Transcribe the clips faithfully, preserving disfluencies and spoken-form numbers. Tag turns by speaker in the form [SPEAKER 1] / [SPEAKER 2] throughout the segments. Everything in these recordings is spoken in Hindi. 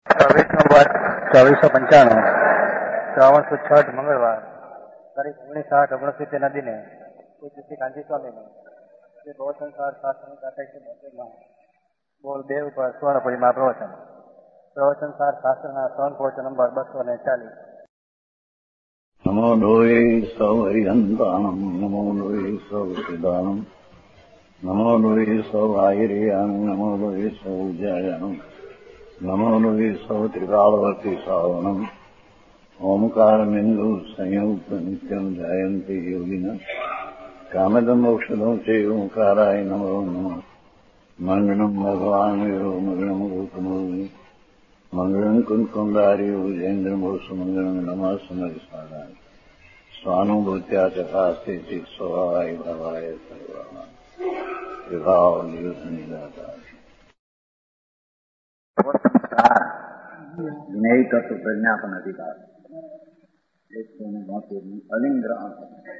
[SPEAKER 1] ચોવીસમો વર્ષ ચોવીસો પંચાણું ચોવીસો છઠ મંગળવાર તારીખ ઓગણીસ આઠ ઓગણસિત્તેરના દિને પૂજ્ય શ્રી કાંજી સ્વામીને શ્રી પ્રવચનસાર શાસ્ત્રની કાંઠે બોતેરમાં બોલ બે ઉપર સ્વર્ણપુરીમાં પ્રવચન પ્રવચનસાર શાસ્ત્રના સ્વર્ણ પ્રવચન નંબર બસો ને ચાલીસ.
[SPEAKER 2] નમો લોહે સૌ હરિહંતાણમ નમો લોહે સૌ સિદ્ધાનમ નમો લોહે સૌ આયર્યાન નમો લોહે સૌ જયાનમ નમો લોહે સૌ ત્રિકાળવર્તી શ્રાવણમ ઓમકારમિંદુ સંયુક્ત નિત્યમ જાયંતિ યોગિના કામદમ ઔષધમ છે ઓંકારાય નમો નમઃ મંગળમ ભગવાન વીરો મંગળમ ગૌતમો મંગળમ કુંકુંડાર્યો જૈન્દ્રમોષ મંગળમ નમઃ સમરિસ્વાદાય સ્વાનુભૂત્યા ચકાસ્તે ચિત સ્વભાવાય ભવાય સર્વા વિભાવ નિયુત નિદાતા જ્ઞેય તત્વ પ્રજ્ઞાપન अधिकार एक सौ बहत्तर में अलिंग ग्रहण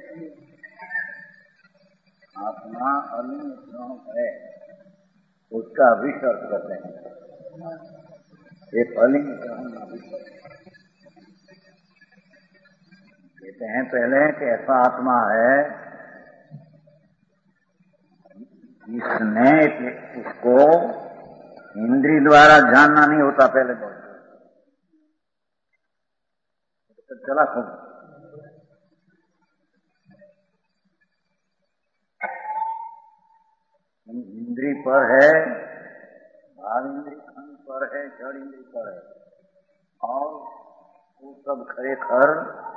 [SPEAKER 2] आत्मा अलिंग ग्रहण है उसका विसर्ग करते हैं. एक अलिंग ग्रहण का विसर्ग कहते हैं पहले कि ऐसा आत्मा है इसने उसको इंद्रिय द्वारा जानना नहीं होता. पहले बहुत चला सब इंद्रिय पर है, भाव इंद्रिय खंड पर है, जड़ इंद्रिय पर है और वो सब खरेखर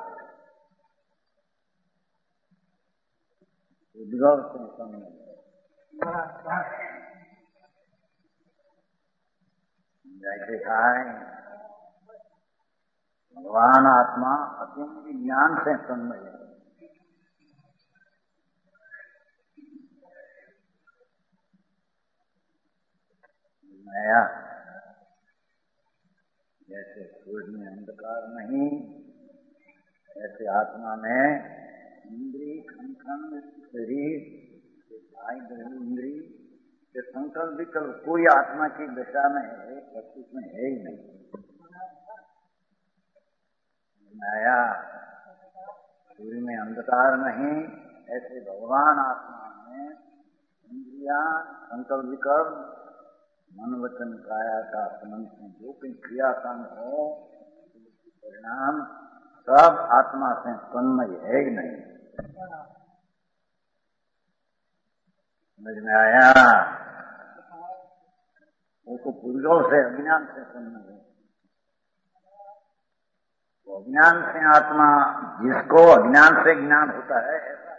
[SPEAKER 2] उद्गव से समय जैसे कहा है भगवान आत्मा अत्यंत ज्ञान से तन्मय है. नया जैसे सूर्य में अंधकार नहीं ऐसे आत्मा में इंद्रिय खंड खंड शरीर इंद्रिय के संकल्प विकल्प कोई आत्मा की दशा में है, प्रस्तुत में है ही नहीं. नया सूर्य में अंधकार नहीं ऐसे भगवान आत्मा में इंद्रिया संकल्प विकल्प मन वचन काया का संबंध में जो कोई क्रियाकांड हो परिणाम सब आत्मा से तन्मय है ही नहीं. समझ में आया? उसको पूर्वों से अज्ञान से तन्मय है. तो अज्ञान से आत्मा जिसको अज्ञान से ज्ञान होता है ऐसा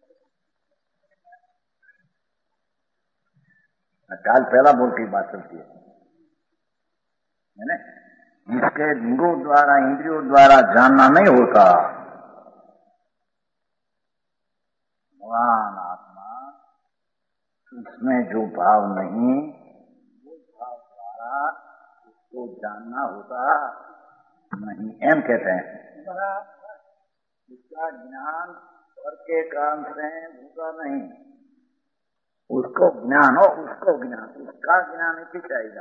[SPEAKER 2] काल पहला बोल की बात चलती है ना. जिसके लिंगों द्वारा इंद्रियों द्वारा जानना नहीं होता भगवान आत्मा उसमें जो भाव नहीं वो भाव द्वारा उसको जानना होता नहीं. एम कहते हैं उसका ज्ञान स्वर के काम से होता नहीं. उसको ज्ञान हो उसको ज्ञान उसका ज्ञान ही चाहिए.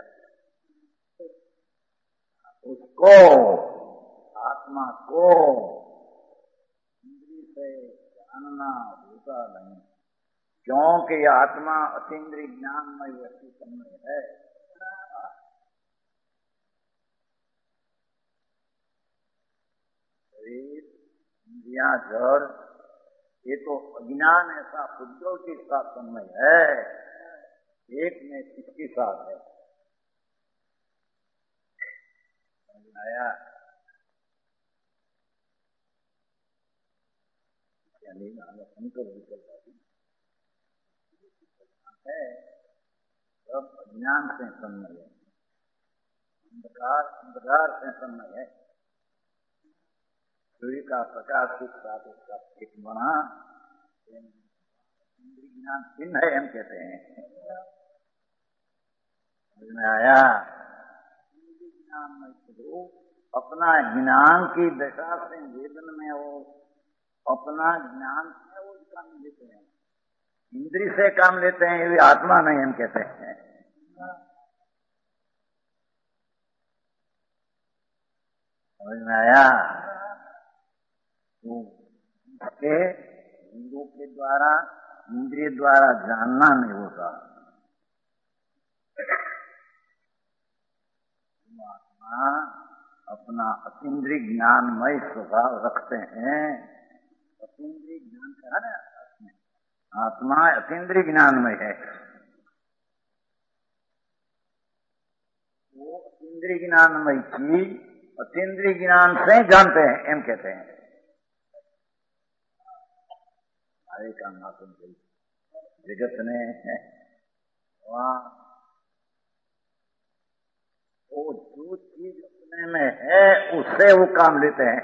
[SPEAKER 2] उसको आत्मा को इंद्रिय से जानना होता नहीं क्योंकि यह आत्मा अतीन्द्रिय ज्ञानमय वस्तु समय है. इंद्रिया जड़ ये तो अज्ञान ऐसा खुदों के साथ समय है, एक में किसके साथ है. आया यानी संकल्प विकल्प है सब अज्ञान से समय है. अंधकार अंधकार से समय है. सूर्य का प्रकाश के साथ उसका एक बना इंद्रिय ज्ञान चिन्ह है हम कहते हैं. समझ में आया? इंद्रिय ज्ञान में अपना ज्ञान की दशा से वेदन में वो अपना ज्ञान से वो काम लेते हैं. इंद्रिय से काम लेते हैं ये भी आत्मा नहीं हम कहते हैं. समझ में आया? तो इसके इंद्रियों के द्वारा, इंद्रिय द्वारा जानना नहीं होता। आत्मा अपना अतीन्द्रिय ज्ञानमय स्वभाव रखते हैं। अतीन्द्रिय ज्ञान का है ना, आत्मा अतीन्द्रिय ज्ञानमय है। वो अतीन्द्रिय ज्ञानमय चीज अतीन्द्रिय ज्ञान से जानते हैं, एम कहते हैं। हरे का नाम जगत ने वहाँ वो जो चीज अपने में है उससे वो काम लेते हैं।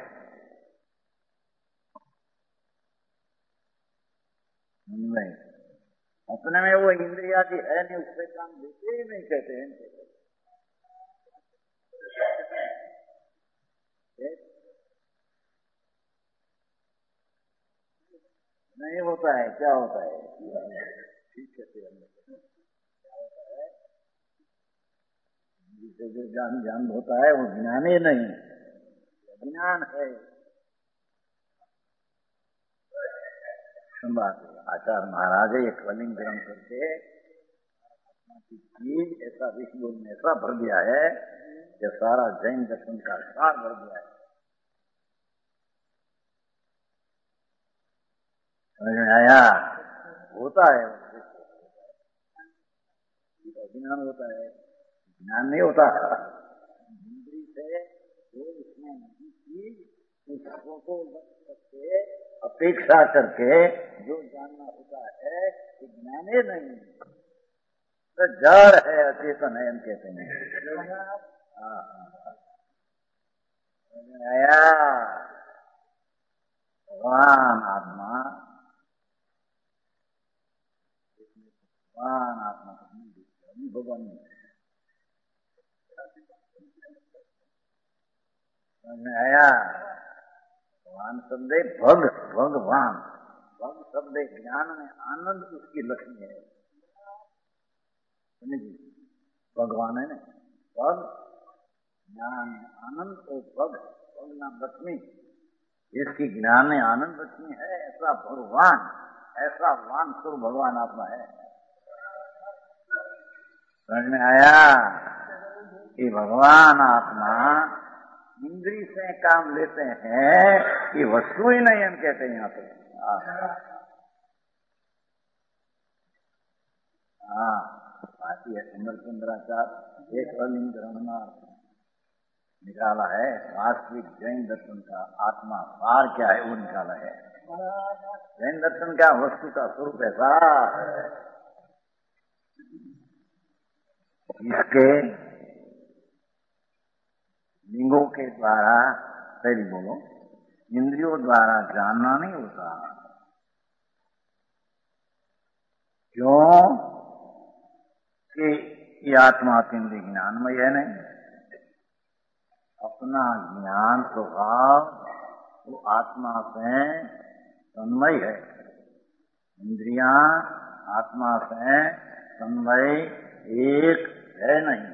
[SPEAKER 2] नहीं, अपने में वो इंद्रिया की है नहीं, उससे काम लेते ही नहीं कहते हैं। नहीं होता है, क्या होता है? ठीक कहते हैं। क्या होता है? जिसे जो ज्ञान ज्ञान होता है वो ज्ञान ही नहीं, ज्ञान है। आचार्य महाराज एक कलिंग ग्रहण करके चीज ऐसा विश्व में ऐसा भर दिया है कि सारा जैन दर्शन का सार भर दिया है। समझ में आया? होता है ज्ञान, होता है ज्ञान नहीं होता। इंद्री से जो इसमें नहीं चीज उसको को करके अपेक्षा करके जो जानना होता है कि ज्ञान ही नहीं, तो जड़ है, अचेतन है, हम कहते हैं। हाँ हाँ, आया? भगवान आत्मा, भगवान आत्मा भगवान में आया। भगवान शब्द भग, भगवान, भग शब्द ज्ञान में आनंद उसकी लक्ष्मी है। भगवान है ना, भग ज्ञान में आनंद और भग भग नाम लक्ष्मी, इसकी ज्ञान में आनंद लक्ष्मी है। ऐसा भगवान, ऐसा वान सुर भगवान आत्मा है। समझ में आया कि भगवान आत्मा इंद्री से काम लेते हैं, ये वस्तु ही नहीं हम कहते हैं यहाँ पे। हाँ, बाकी है सुंदर सुंदराचार एक अलिंग ग्रहण निकाला है, वास्तविक जैन दर्शन का आत्मा सार क्या है वो निकाला है। जैन दर्शन का वस्तु का स्वरूप ऐसा है, इसके लिंगों के द्वारा, पहले बोलो, इंद्रियों द्वारा जानना नहीं होता। क्यों कि ये आत्मा अतीन्द्रिय ज्ञानमय है नहीं, अपना ज्ञान स्वभाव वो आत्मा से तन्मय है। इंद्रियां आत्मा से तन्मय एक है नहीं।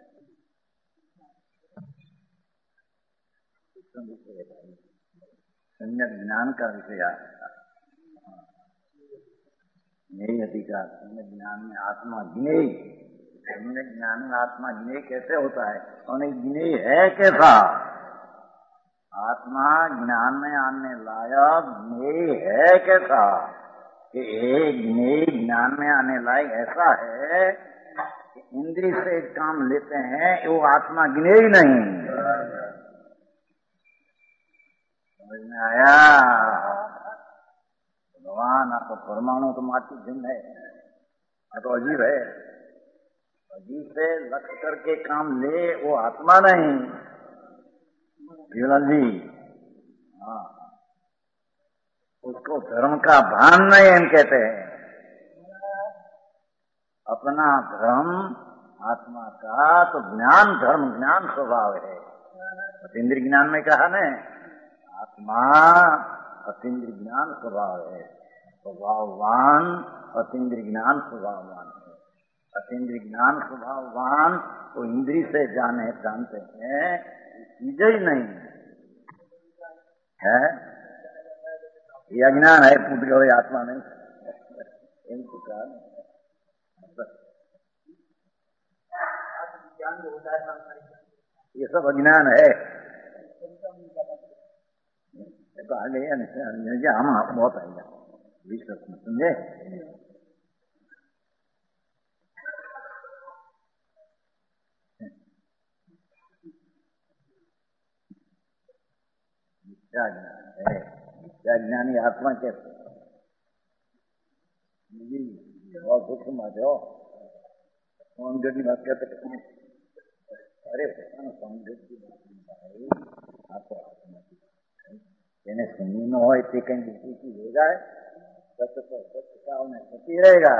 [SPEAKER 2] सम्यक ज्ञान का विषय यही अधिकार। सम्यक ज्ञान में आत्मा ज्ञेय, सम्यक ज्ञान में आत्मा ज्ञेय कैसे होता है? और ज्ञेय है कैसा? आत्मा ज्ञान में आने लायक ज्ञेय है कैसा? कि एक ज्ञेय ज्ञान में आने लायक ऐसा है कि इंद्रिय से काम लेते हैं, वो आत्मा ज्ञेय नहीं। समझ में आया? भगवान आपको परमाणु तो माटी भिन्न है, तो अजीब है। अजीब से लक्ष्य करके काम ले वो आत्मा नहीं। जीवन जी, हाँ, उसको धर्म का भान नहीं हम कहते हैं। अपना धर्म आत्मा का तो ज्ञान, धर्म ज्ञान स्वभाव है। अतीन्द्रिय ज्ञान में कहा न, आत्मा अतीन्द्रिय ज्ञान स्वभाव है। स्वभाववान अतीन्द्रिय ज्ञान स्वभाववान है। अतीन्द्रिय ज्ञान स्वभाववान तो इंद्रिय से जाने जानते हैं, चीजें ही नहीं। है ये अज्ञान है, पूछ गए आत्मा नहीं ये सब अज्ञान है। तो आ गया नहीं, हम आप बहुत आएगा विश्वास में, समझे? मिथ्या ज्ञान है, मिथ्या ज्ञानी आत्मा कैसे? बहुत सूक्ष्म बात है। सौंदर्य की बात कहते, अरे सौंदर्य की बात आपको आत्मा જેને સુની ન હોય તે કઈ વિકૃતિ હો જાય, સત્ય તો સત્યતા में सती रहेगा।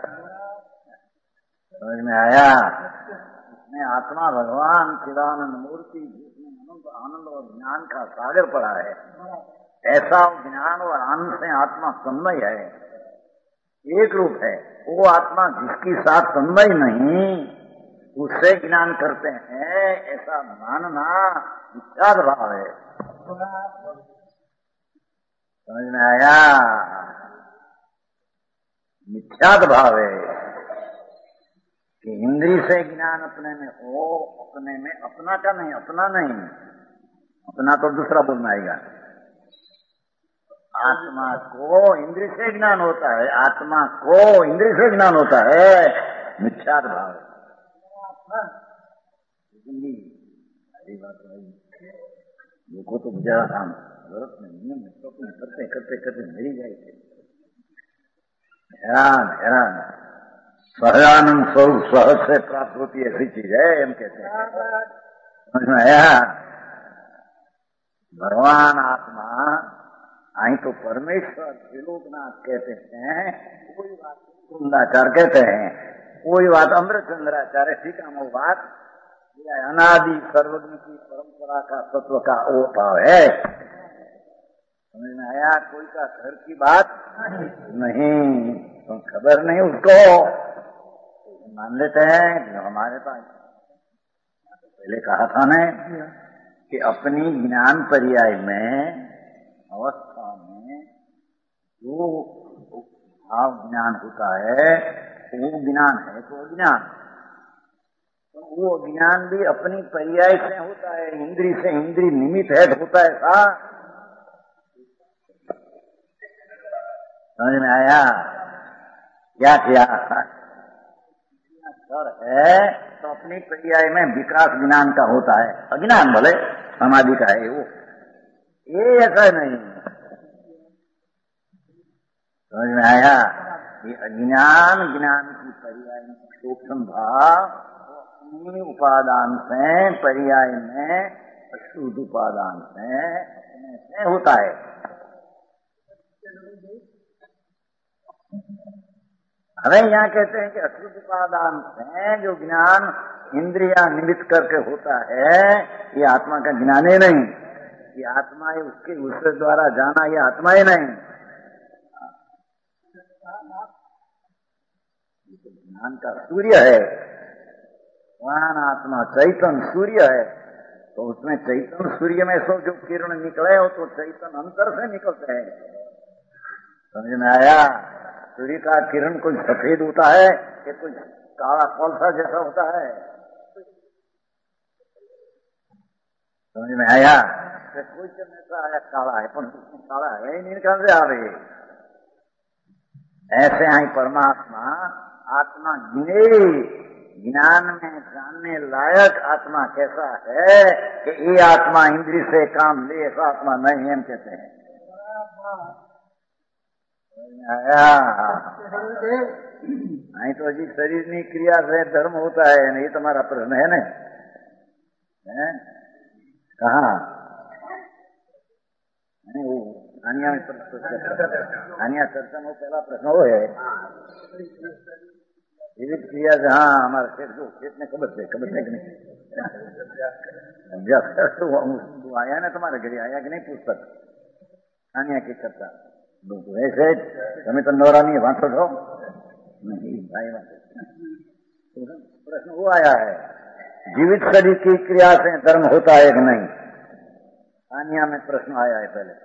[SPEAKER 2] समझ में आया? इसमें आत्मा भगवान चिदानंद मूर्ति जिसमें अनंत आनंद और ज्ञान का सागर पड़ा है, ऐसा ज्ञान और आनंद से आत्मा तन्मय है, एक रूप है। वो आत्मा जिसकी साथ तन्मय नहीं उससे ज्ञान करते हैं, ऐसा मानना मिथ्या भाव है। समझ में आया? मिथ्यात भाव है कि इंद्रिय से ज्ञान अपने में हो, अपने में अपना का नहीं, अपना नहीं, अपना तो दूसरा बोलना आएगा। आत्मा को इंद्रिय से ज्ञान होता है, आत्मा को इंद्रिय से ज्ञान होता है, मिथ्यात भाव है। लोगों तो गुजारा काम जरूरत में नियम में करते करते करते मरी गए थे। हैरान हैरान सहजानंद स्वरूप सहज से प्राप्त होती ऐसी चीज है, हम कहते हैं। समझ में आया? भगवान आत्मा आई तो परमेश्वर त्रिलोकनाथ कहते हैं, कोई बात कुंदाचार्य कहते हैं, कोई बात अमृतचंद्राचार्य, ठीक है, वो बात अनादि सर्वज्ञ की परंपरा का तत्व का वो भाव है। समझ में आया? कोई का घर की बात नहीं, तो खबर नहीं उसको मान लेते हैं। हमारे पास पहले कहा था ना कि अपनी ज्ञान पर्याय में अवस्था में जो भाव ज्ञान होता है वो ज्ञान है, तो ज्ञान वो ज्ञान भी अपनी पर्याय से होता है, इंद्री से इंद्री निमित्त है होता है। सा समझ में आया? क्या किया सर है तो अपनी पर्याय में विकास ज्ञान का होता है, अज्ञान भले समाधि का है वो, ये ऐसा नहीं। समझ में आया? ये अज्ञान ज्ञान की पर्याय में सूक्ष्म भाव उपादान से पर्याय में अशुद्ध उपादान से अपने से होता है। हमें यहाँ कहते हैं कि अशुद्ध उपादान से जो ज्ञान इंद्रिया निमित्त करके होता है, ये आत्मा का ज्ञान ही नहीं, ये आत्मा है उसके उसके द्वारा जाना, ये आत्मा ही नहीं। ज्ञान का सूर्य है, ज्ञान आत्मा चैतन्य सूर्य है, तो उसमें चैतन्य सूर्य में सो जो किरण निकले हो तो चैतन्य अंतर से निकलते हैं। समझ में आया? सूर्य का किरण कुछ सफेद होता है कि कुछ काला कोलसा जैसा होता है? समझ में आया? कोई ऐसा आया काला है पर काला है ही नहीं, कहां से आ रही? ऐसे आई परमात्मा आत्मा गिने ज्ञान में जानने लायक आत्मा कैसा है कि ये आत्मा इंद्रिय से काम ले, ऐसा आत्मा नहीं हम कहते हैं। आया? नहीं तो जी शरीर की क्रिया से धर्म होता है, नहीं तुम्हारा प्रश्न है ना? कहा वो आनिया में आनिया चर्चा में पहला प्रश्न वो है विविध क्रिया से। हाँ हमारा खेत जो खेत में कब्र से कब्र से नहीं तो आया ना तुम्हारे घर आया कि नहीं पुस्तक आनिया की चर्चा ऐसे તમે તો નવરા नहीं वांचो છો नहीं भाई प्रश्न वो आया है जीवित शरीर की क्रिया से धर्म होता है कि नहीं? सानिया में प्रश्न आया है पहले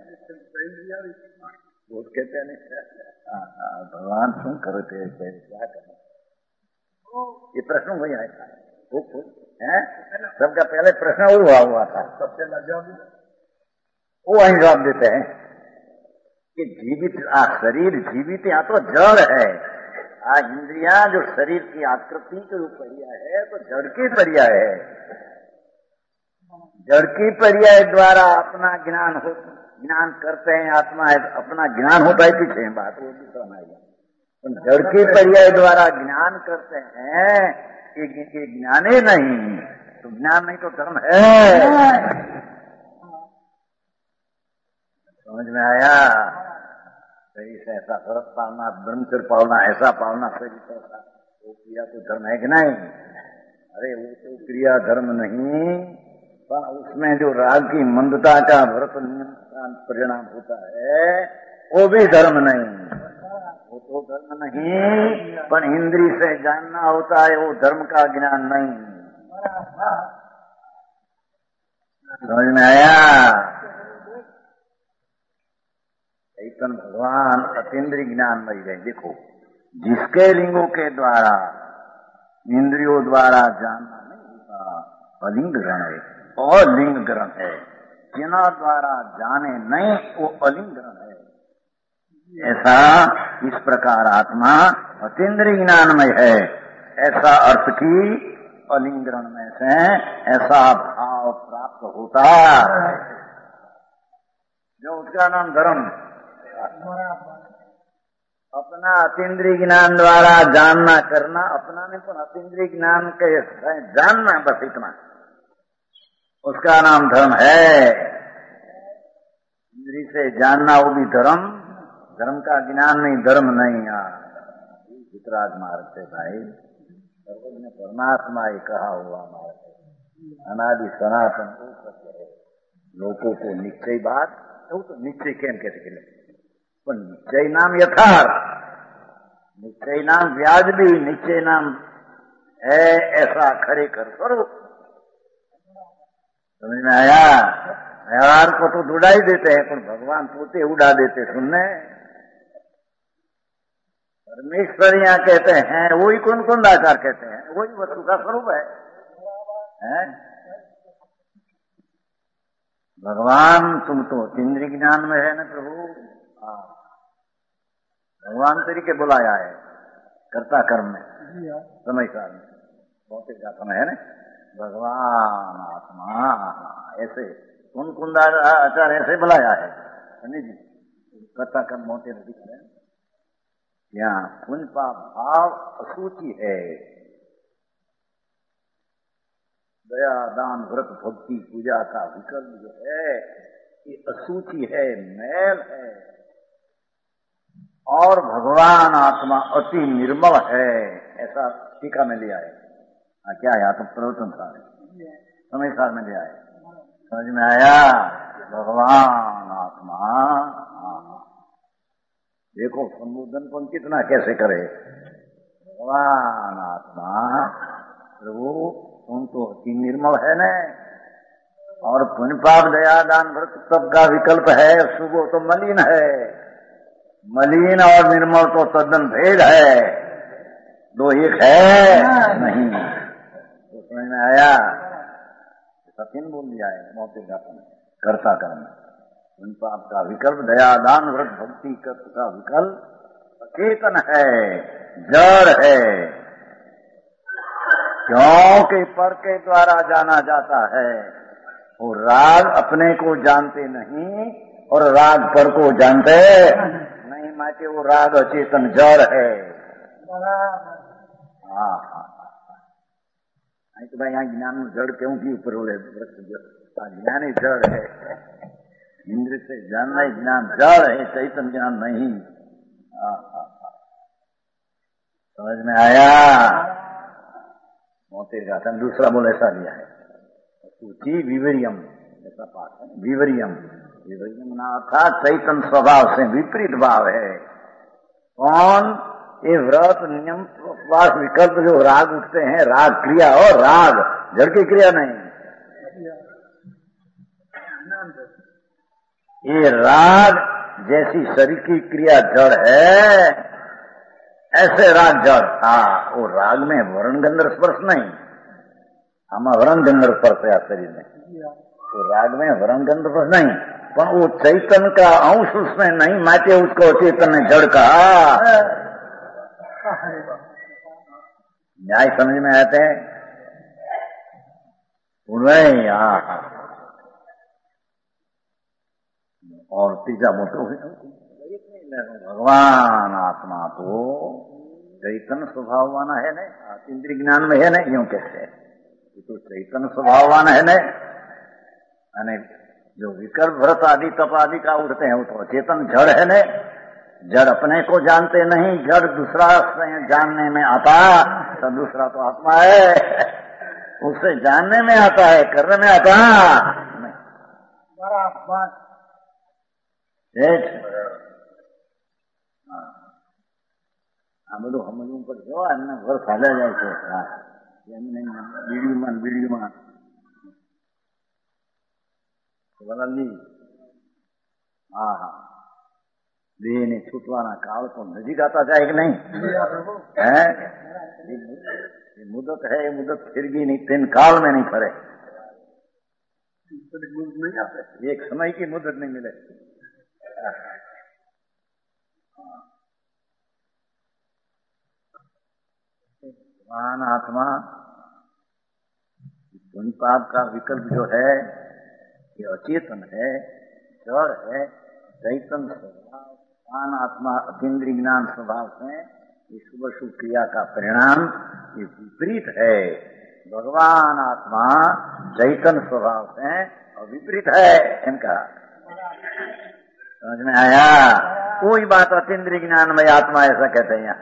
[SPEAKER 2] वो कहते हैं भगवान शू करते क्या करें, ये प्रश्न वही आया वो है सबका पहले प्रश्न वो हुआ हुआ था, सबसे जवाब वो वही जवाब देते हैं कि जीवित आ शरीर जीवित या तो जड़ है, आ इंद्रिया जो शरीर की आकृति के रूप पर्याय है तो जड़ की पर्याय है, जड़ की पर्याय द्वारा अपना ज्ञान हो ज्ञान करते हैं, आत्मा है अपना ज्ञान होता है पीछे बात वो भी समझ तो जड़ की पर्याय द्वारा ज्ञान करते हैं, ये ज्ञान ही नहीं तो ज्ञान नहीं तो धर्म है। समझ में आया? शरीर से ऐसा व्रत पालना, ब्रह्मचर्य पालना, ऐसा पालना शरीर से ऐसा, वो क्रिया तो धर्म है कि नहीं? अरे वो तो क्रिया धर्म नहीं, पर उसमें जो राग की मंदता का व्रत नियम का परिणाम होता है वो भी धर्म नहीं, वो तो धर्म नहीं, पर इंद्री से जानना होता है वो धर्म का ज्ञान नहीं। समझ में आया? चैतन्य भगवान अतीन्द्रिय ज्ञानमय है। देखो जिसके लिंगों के द्वारा इंद्रियों द्वारा जानना नहीं होता अलिंग ग्रहण है, और लिंग ग्रहण है, जिना द्वारा जाने नहीं वो अलिंग ग्रहण है। ऐसा इस प्रकार आत्मा अतीन्द्रिय ज्ञानमय है, ऐसा अर्थ की अलिंग ग्रहण में से ऐसा भाव प्राप्त होता जो उसका नाम धर्म। अपना अतीन्द्रिय ज्ञान द्वारा जानना करना, अपना नहीं तो अतीन्द्रिय ज्ञान के जानना, बस इतना उसका नाम धर्म है। इंद्रिय से जानना वो भी धर्म, धर्म का ज्ञान नहीं, धर्म नहीं। वितराग मार्ग से भाई सर्वज्ञ परमात्मा ही कहा हुआ मार्ग अनादि सनातन को सत्य है। लोगों को निश्चय बात तो निश्चय केम कहते पण निश्चय नाम यथार्थ, निश्चय नाम व्याजबी, निश्चय नाम है ऐसा खरेखर स्वरूप। समझ में आया? व्यवहार को तो उड़ा ही देते हैं, पर भगवान पोते उड़ा देते सुनने। परमेश्वरियां कहते हैं वही कौन कौन आचार कहते हैं, वही वस्तु का स्वरूप है, है? भगवान तुम तो इंद्रिय ज्ञान में है ना प्रभु। हाँ भगवान तरीके बुलाया है कर्ता कर्म में समय काल में बहुत ही समय है ना। भगवान आत्मा ऐसे कौन कुंद आचार ऐसे बुलाया है नहीं जी, कर्ता कर्म मोटे दिख रहे हैं। यहाँ पुण्य पाप भाव असूची है, दया दान व्रत भक्ति पूजा का विकल्प जो है ये असूची है, मैल है, और भगवान आत्मा अति निर्मल है, ऐसा टीका में लिया है। हाँ क्या है? तो प्रवचन सार है, समय सार में लिया है। समझ में आया? भगवान आत्मा। हाँ देखो संबोधन को कितना कैसे करे। भगवान आत्मा प्रभु तुम तो अति निर्मल है न, और पुण्य पाप दया दान व्रत सबका विकल्प है, शुभ तो मलिन है, मलिन और निर्मल तो तद्दन भेद है, दो एक है नहीं। तो समझ में आया? सचिन बोल दिया है मोटे गाता में कर्ता कर्म, पुण्य पाप का विकल्प दया दान व्रत भक्ति का विकल्प अचेतन है, जड़ है, क्योंकि पर के द्वारा जाना जाता है। और राग अपने को जानते नहीं और राग पर को जानते नहीं, माटे वो राग अचेतन जड़ है। हाँ हाँ तो भाई यहाँ ज्ञान जड़ क्यों की ऊपर बोले, ज्ञान ही जड़ है, इंद्र से जानना ही ज्ञान जड़ है, चैतन्य ज्ञान नहीं। हाँ हाँ समझ में आया? मोटे गाथा दूसरा बोल ऐसा लिया है सूची विवरियम, ऐसा पाठ है विवरियम। विवरियम ना अर्थात चैतन्य स्वभाव से विपरीत भाव है। कौन? ये व्रत नियम उपवास विकल्प जो राग उठते हैं, राग क्रिया और राग जड़ की क्रिया नहीं। ये राग जैसी शरीर की क्रिया जड़ है, ऐसे राग जड़ था। वो राग में वर्ण गंध स्पर्श नहीं, हम वर्ण गंध स्पर्श है शरीर में, वो राग में वर्ण गंध स्पर्श नहीं, पर वो चैतन्य का अंश उसमें नहीं, माटे उसको चैतन्य जड़ कहा। न्याय समझ में आते हैं? उन्हें यहाँ और तीसरा मोटो भगवान आत्मा तो चैतन्य स्वभाववान है न, इंद्रिय ज्ञान में है न, यूं कहते हैं तो चैतन्य स्वभाववान है न। यानी जो विकल्प व्रत आदि तप आदि का उठते हैं वो तो चेतन जड़ है न। जड़ अपने को जानते नहीं, जड़ दूसरा से जानने में आता, तो दूसरा तो आत्मा है, उससे जानने में आता है, करने में आता नहीं। बराबर આ બધું સમજવું પડશે હો, એમને ઘર ચાલ્યા જાય છે એમને બીડીમાં બીડીમાં વલાલજી હા હા દેહ ને છૂટવાના કાળ તો નજીક आता જાય કે नहीं है? ये मुदत है, ये मुदत फिर भी नहीं, तीन काल में नहीं फरे, एक समय की मुदत नहीं मिले। भगवान आत्मा पुण्य पाप का विकल्प जो है ये अचेतन है, जड़ है, चैतन्य स्वभाव। भगवान आत्मा अतीन्द्रिय ज्ञान स्वभाव से इस शुभ शुभ क्रिया का परिणाम ये विपरीत है। भगवान आत्मा चैतन्य स्वभाव से और विपरीत है इनका। समझ में आया? कोई बात अतीन्द्रिय ज्ञान में आत्मा ऐसा कहते हैं।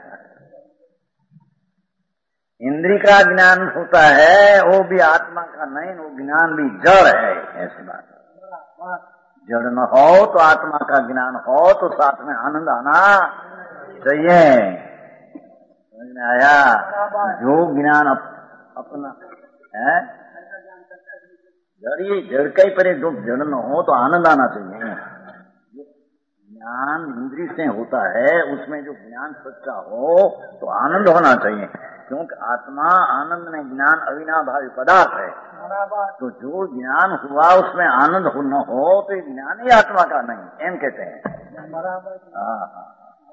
[SPEAKER 2] इंद्रिय का ज्ञान होता है वो भी आत्मा का नहीं, वो ज्ञान भी जड़ है, ऐसी बात। जड़ न हो तो आत्मा का ज्ञान हो तो साथ में आनंद आना चाहिए। समझ में आया? जो ज्ञान अप, अपना है जड़, ये जड़ का ही परे, जो जड़ न हो तो आनंद आना चाहिए। ज्ञान इंद्रिय से होता है, उसमें जो ज्ञान सच्चा हो तो आनंद होना चाहिए, क्योंकि आत्मा आनंद में ज्ञान अविनाभावी पदार्थ है। तो जो ज्ञान हुआ उसमें आनंद हो न हो तो ये ज्ञान ही आत्मा का नहीं, एम कहते हैं। हाँ हाँ,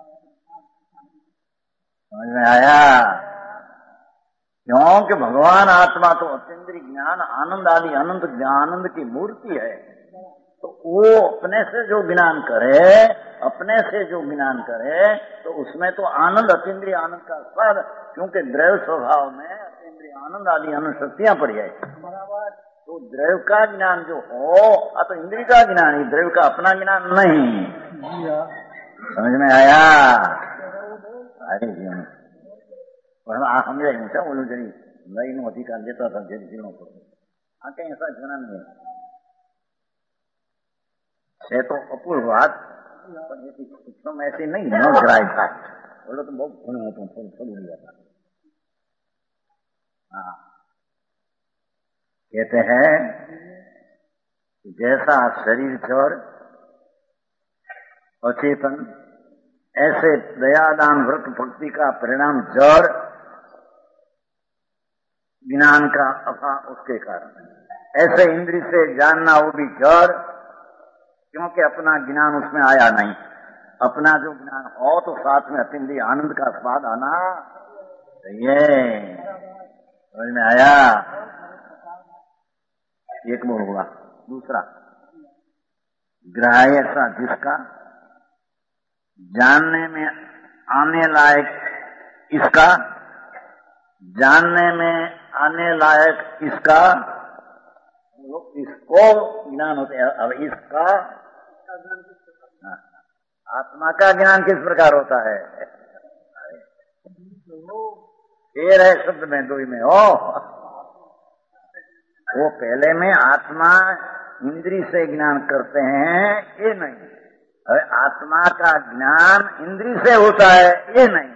[SPEAKER 2] समझ में आया? क्योंकि भगवान आत्मा तो अतीन्द्रिय ज्ञान आनंद आदि अनंत आनंद की मूर्ति है। तो वो अपने से जो ज्ञान करे, अपने से जो ज्ञान करे तो उसमें तो आनंद अतीन्द्रिय आनंद का स्वाद, क्योंकि द्रव्य स्वभाव में अतीन्द्रिय आनंद आदि अनंत शक्तियां पड़ जाए। तो द्रव्य का ज्ञान जो हो तो इंद्रिय का ज्ञान ही, द्रव्य का अपना ज्ञान नहीं। समझ में आया? अरे जीवन आ समझाई मुझे बोलू जरी नई नो अधिकार देता था जरी जीवनों को आ कहीं ऐसा जीना नहीं है तो अपूर्व बात, सूक्ष्म ऐसी नहीं न ग्राह्य था। बोलो तो बहुत घुण होता हूँ, थोड़ी थोड़ी हो जाता। हाँ, कहते हैं जैसा शरीर जड़ अचेतन, ऐसे दयादान व्रत भक्ति का परिणाम जड़, ज्ञान का अफा उसके कारण। ऐसे इंद्रिय से जानना वो भी जड़, क्योंकि अपना ज्ञान उसमें आया नहीं। अपना जो ज्ञान हो तो साथ में अतीन्द्रिय आनंद का स्वाद आना चाहिए। समझ में आया? एक मोड़ हुआ। दूसरा ग्राह्य सा जिसका जानने में आने लायक इसका, जानने में आने लायक इसका, इसको ज्ञान होते हैं। अब इसका आत्मा का ज्ञान किस प्रकार होता है? फिर है शब्द में दो ही में हो। वो पहले में आत्मा इंद्रिय से ज्ञान करते हैं, ये नहीं। अरे आत्मा का ज्ञान इंद्रिय से होता है, ये नहीं।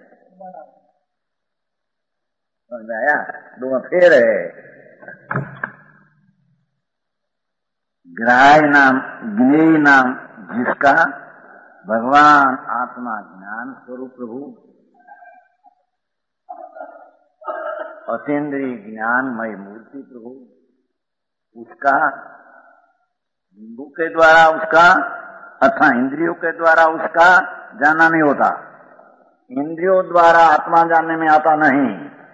[SPEAKER 2] समझ आया? दो फिर है ग्राह्य नाम ज्ञेय नाम जिसका भगवान आत्मा ज्ञान स्वरूप प्रभु, अतीन्द्रिय ज्ञानमय मूर्ति प्रभु, उसका बिंदु के द्वारा उसका अथवा इंद्रियों के द्वारा उसका जानना नहीं होता। इंद्रियों द्वारा आत्मा जानने में आता नहीं।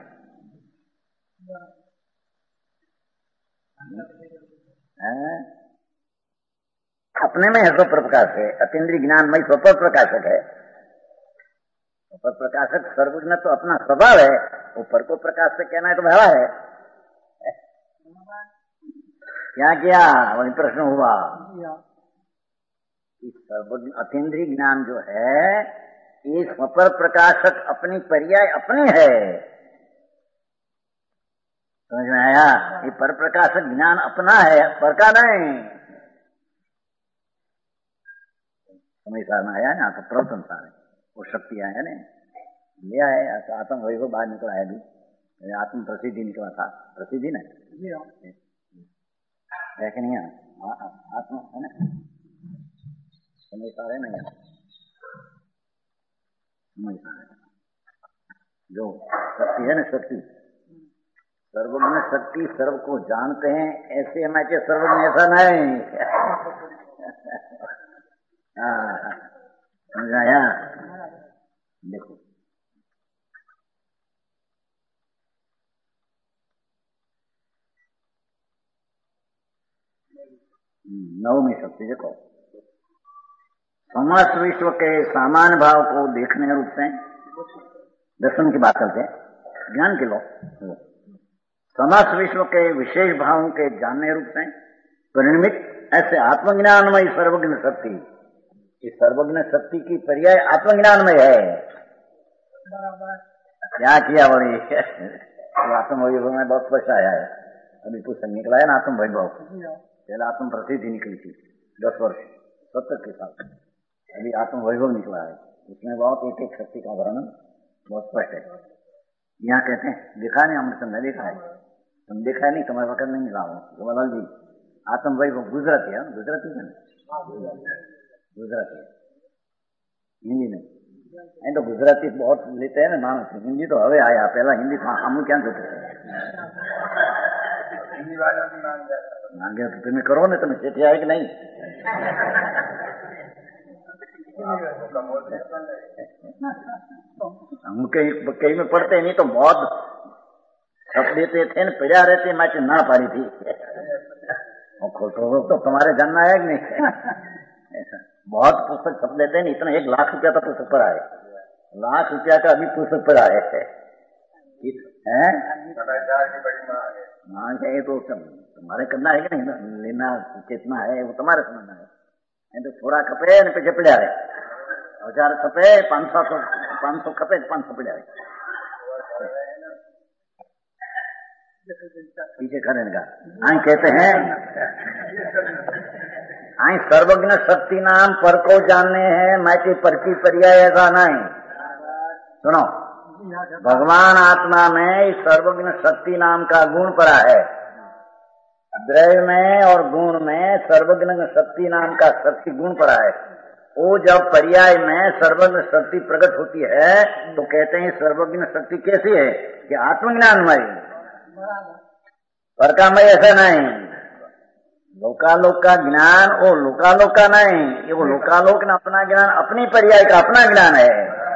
[SPEAKER 2] है? अपने में है स्वपर प्रकाश है, अतीन्द्रिय ज्ञानमय स्वपर प्रकाशक है। स्वपर प्रकाशक सर्वज्ञ तो अपना स्वभाव है, वो पर को प्रकाश से कहना है तो भला है। क्या किया वही प्रश्न हुआ। इस सर्वज्ञ अतीन्द्रिय ज्ञान जो है ये स्वपर प्रकाशक अपनी पर्याय अपनी है। समझ में आया? ये पर प्रकाशक ज्ञान अपना है, पर का नहीं। समझ में आया ना? तो प्रवचन सारे वो शक्तियां है ना, लिया है। आत्म वैभव बाहर निकला है, अभी आत्म प्रसिद्धि निकला था। प्रसिद्धि ना है कि नहीं? आत्मा है ना, समझ पा रहे नहीं? समझ पा रहे जो शक्ति है ना, शक्ति सर्वज्ञ शक्ति सर्व को जानते हैं, ऐसे हमें के सर्वज्ञ ऐसा नहीं। हाँ, समझ आया? देखो नवमी शक्ति देखो, समस्त विश्व के सामान्य भाव को देखने रूप से, दर्शन की बात करते हैं, ज्ञान के लोग समस्त विश्व के विशेष भावों के जानने रूप से परिणमित ऐसे आत्मज्ञानमय सर्वज्ञ शक्ति, इस सर्वज्ञ शक्ति की पर्याय आत्मज्ञानमय है। क्या किया बड़ी आत्म वैभव में बहुत स्पष्ट आया है। अभी पुस्तक निकला है ना आत्म वैभव, पहले आत्म प्रसिद्धि निकली थी दस वर्ष सत्तर के साथ, अभी आत्म वैभव निकला है। उसमें बहुत एक एक शक्ति का वर्णन बहुत स्पष्ट है। यहाँ कहते हैं देखा नहीं, हमने तुमने देखा है, तुम देखा नहीं, तुम्हारे वक्त नहीं मिला हो जवाहरलाल जी। आत्म वैभव गुजराती है, गुजराती है ना, गुजराती है, हिंदी नहीं। नहीं तो गुजराती बहुत लेते हैं ना मानस, हिंदी तो हवे आया, पहला हिंदी था हम क्या सोते मांगे तो तुम्हें करो ना, तुम्हें चिट्ठी आए कि नहीं? हम कहीं कहीं में पढ़ते नहीं तो बहुत छप देते थे न, पढ़ा रहते मैं ना पारी थी। और खोटो तो तुम्हारे जानना है कि नहीं? बहुत पुस्तक छप देते नहीं, इतना एक लाख रुपया का पुस्तक पढ़ा है, लाख रुपया का अभी पुस्तक पढ़ा है। हाँ चाहिए तो तुम्हारे करना है कि नहीं, लेना कितना है वो तुम्हारे समझना है। नहीं तो थोड़ा खपे न पीछे पड़ा है, हजार खपे पांच सौ पांच सौ खपे पांच सौ पड़ा है पीछे खड़े का। आई कहते हैं आई सर्वज्ञ शक्ति नाम पर को जानने हैं, मैं की पर की पर्याय ऐसा नहीं। सुनो, भगवान आत्मा में सर्वज्ञ शक्ति नाम का गुण पड़ा है। द्रव्य में और गुण में सर्वज्ञ शक्ति नाम का शक्ति गुण पड़ा है। वो जब पर्याय में सर्वज्ञ शक्ति प्रकट होती है तो कहते हैं सर्वज्ञ शक्ति कैसी है कि आत्मज्ञानमय, परकामय ऐसा नहीं। लोकालोक का ज्ञान वो लोकालोक का नहीं, ये वो लोकालोक ने अपना ज्ञान अपनी पर्याय का अपना ज्ञान है।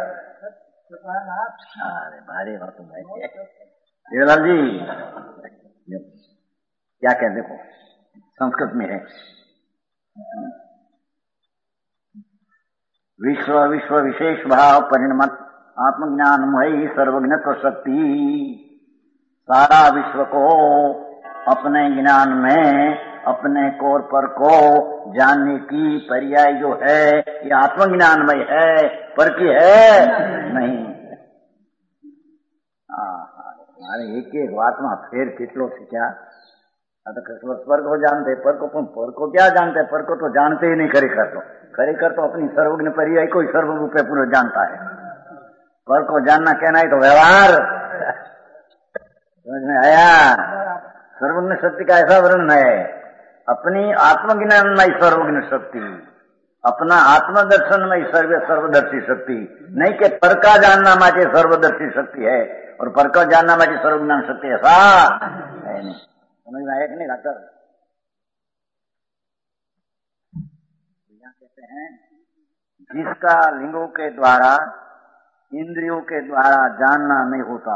[SPEAKER 2] अरे भारी बात है देवलाल जी, क्या कहते देखो संस्कृत में है, विश्व विश्व विशेष भाव परिणमत आत्मज्ञानमयी सर्वज्ञत्व शक्ति, सारा विश्व को अपने ज्ञान में अपने को और पर को जानने की पर्याय जो है ये आत्मज्ञानमय है, पर की है नहीं। हमारे एक एक बात में फेर कितलो से क्या तो पर को जानते, पर को पर को क्या जानते, पर को तो जानते ही नहीं। खरेखर तो खरेखर तो अपनी सर्वज्ञ पर्याय को ही सर्वरूप पूरा जानता है। पर को जानना कहना है तो व्यवहार समझ में आया। सर्वज्ञ शक्ति का ऐसा वर्णन है, अपनी आत्मज्ञान में सर्वज्ञ शक्ति, अपना आत्मदर्शन में सर्व सर्वदर्शी शक्ति, नहीं कि पर का जानना माटे सर्वदर्शी शक्ति है और पर का जानना माटे सर्वज्ञान शक्ति ऐसा है नहीं। समझ में आया कि नहीं डॉक्टर? यहाँ कहते हैं जिसका लिंगों के द्वारा इंद्रियों के द्वारा जानना नहीं होता,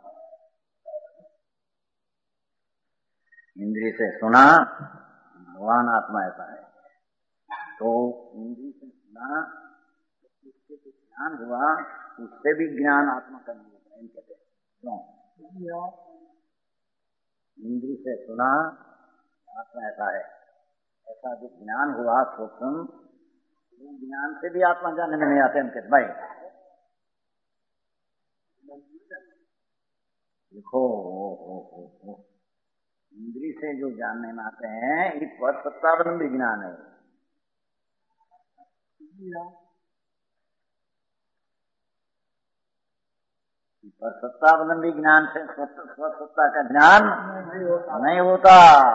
[SPEAKER 2] इंद्रिय से सुना भगवान आत्मा ऐसा है, तो इंद्रिय से सुना उससे जो ज्ञान हुआ उससे भी ज्ञान आत्मा का नहीं होता। कहते हैं क्यों? इंद्रिय से सुना आत्मा ऐसा है, ऐसा जो ज्ञान हुआ सूक्ष्म, ज्ञान से भी आत्मा जानने में नहीं आते। हम कहते भाई देखो हो हो हो हो इंद्रिय से जो जानने में आते हैं ये पर सत्तावलंबी ज्ञान है। पर सत्तावलंबी ज्ञान से स्वसत्ता का ज्ञान नहीं होता।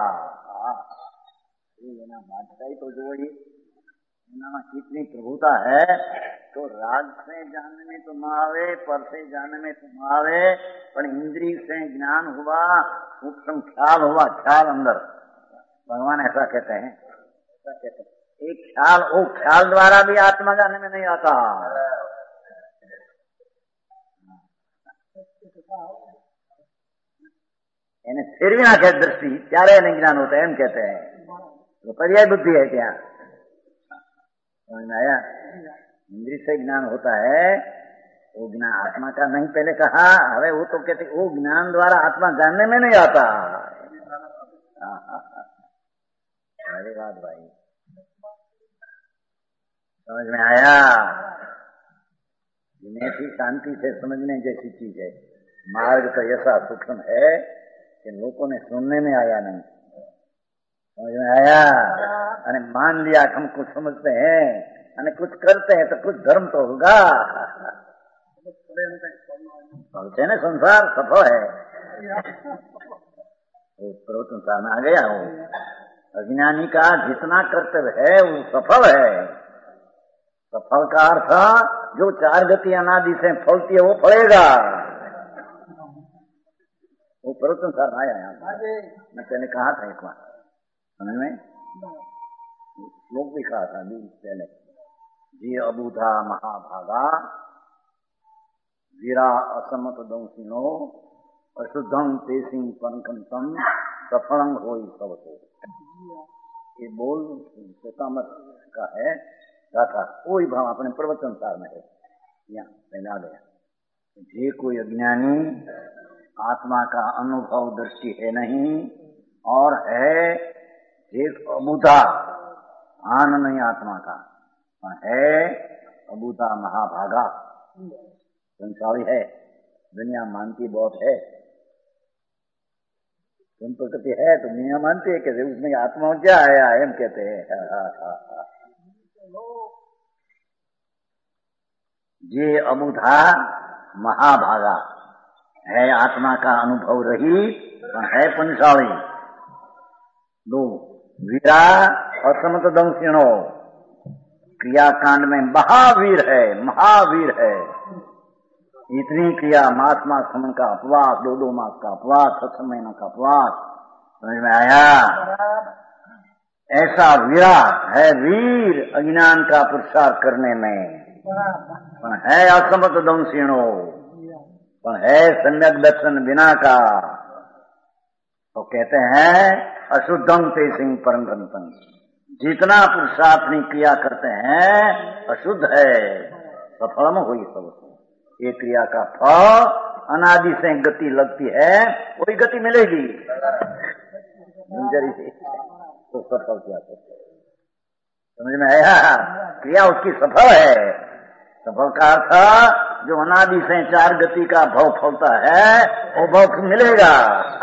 [SPEAKER 2] ये ना बादशाही तो जो ही कितनी प्रभुता है, तो राग से जानने में तो न आवे, पर से जानने में तो न आवे, पर इंद्रिय से ज्ञान हुआ, सूक्ष्म ख्याल हुआ, ख्याल अंदर। भगवान ऐसा कहते हैं, ऐसा कहते हैं एक ख्याल, वो ख्याल द्वारा भी आत्मा जानने में नहीं आता। यानी फिर भी ना कहते दृष्टि त्यारे नहीं ज्ञान होता है, हम कहते हैं तो पर्याय बुद्धि है क्या? समझ में आया? इंद्रिय से ज्ञान होता है, वो ज्ञान आत्मा का नहीं पहले कहा, अरे वो तो कहते वो ज्ञान द्वारा आत्मा जानने में नहीं आता। अरे बात भाई समझ में आया? ऐसी शांति से समझने जैसी चीज है। मार्ग तो ऐसा सूक्ष्म है कि लोगों ने सुनने में आया नहीं। समझ में आया? अरे मान लिया हम कुछ समझते हैं, अरे कुछ करते हैं तो कुछ धर्म तो होगा। बोलते ना संसार सफल है, वो संसार में आ गया हूँ। अज्ञानी का जितना कर्तव्य है वो सफल है। सफल का अर्थ जो चार गति अनादि से फलती है वो फलेगा। वो पर्वत संसार में आया यहाँ। मैं पहले कहा था एक बार, समझ में श्लोक भी कहा था अभी पहले, जी अबूधा महाभागा वीरा असमत दंसिनो अशुद्धम तेसिंग पंकंतम सफलंग हो सबको। ये बोल मत का है गाथा, कोई भाव अपने प्रवचन सार में है। यहाँ पहला गया जे कोई अज्ञानी आत्मा का अनुभव दृष्टि है नहीं और है एक अबूधा, आन नहीं आत्मा का है, अबूधा महाभागा संसारी है, दुनिया मानती बहुत है। तुम प्रकृति है तो दुनिया मानती है, कहते उसमें आत्मा क्या आया है, हम कहते हैं ये अबूधा महाभागा है, आत्मा का अनुभव रही है पंचाली। दो वीरा असमत दंसिनो, क्रियाकांड में महावीर है, महावीर है। इतनी क्रिया मास मास समन का अपवास, दो दो मास का अपवास, छह छह महीना का अपवास, समझ में आया? ऐसा वीरा है, वीर अज्ञान का पुरुषार्थ करने में, पर है असमत दंसिनो, पर है सम्यक दर्शन बिना का। तो कहते हैं अशुद्धम ते सिंह परंगंतम, जितना पुरुषार्थनी क्रिया करते हैं अशुद्ध है, सफलम हुई सब। ये क्रिया का फल अनादि से गति लगती है, वही गति मिलेगी तो सफल किया करते। समझ में आया? क्रिया उसकी सफल है। सफल का अर्थ जो अनादि से चार गति का भाव फलता है वो भाव मिलेगा।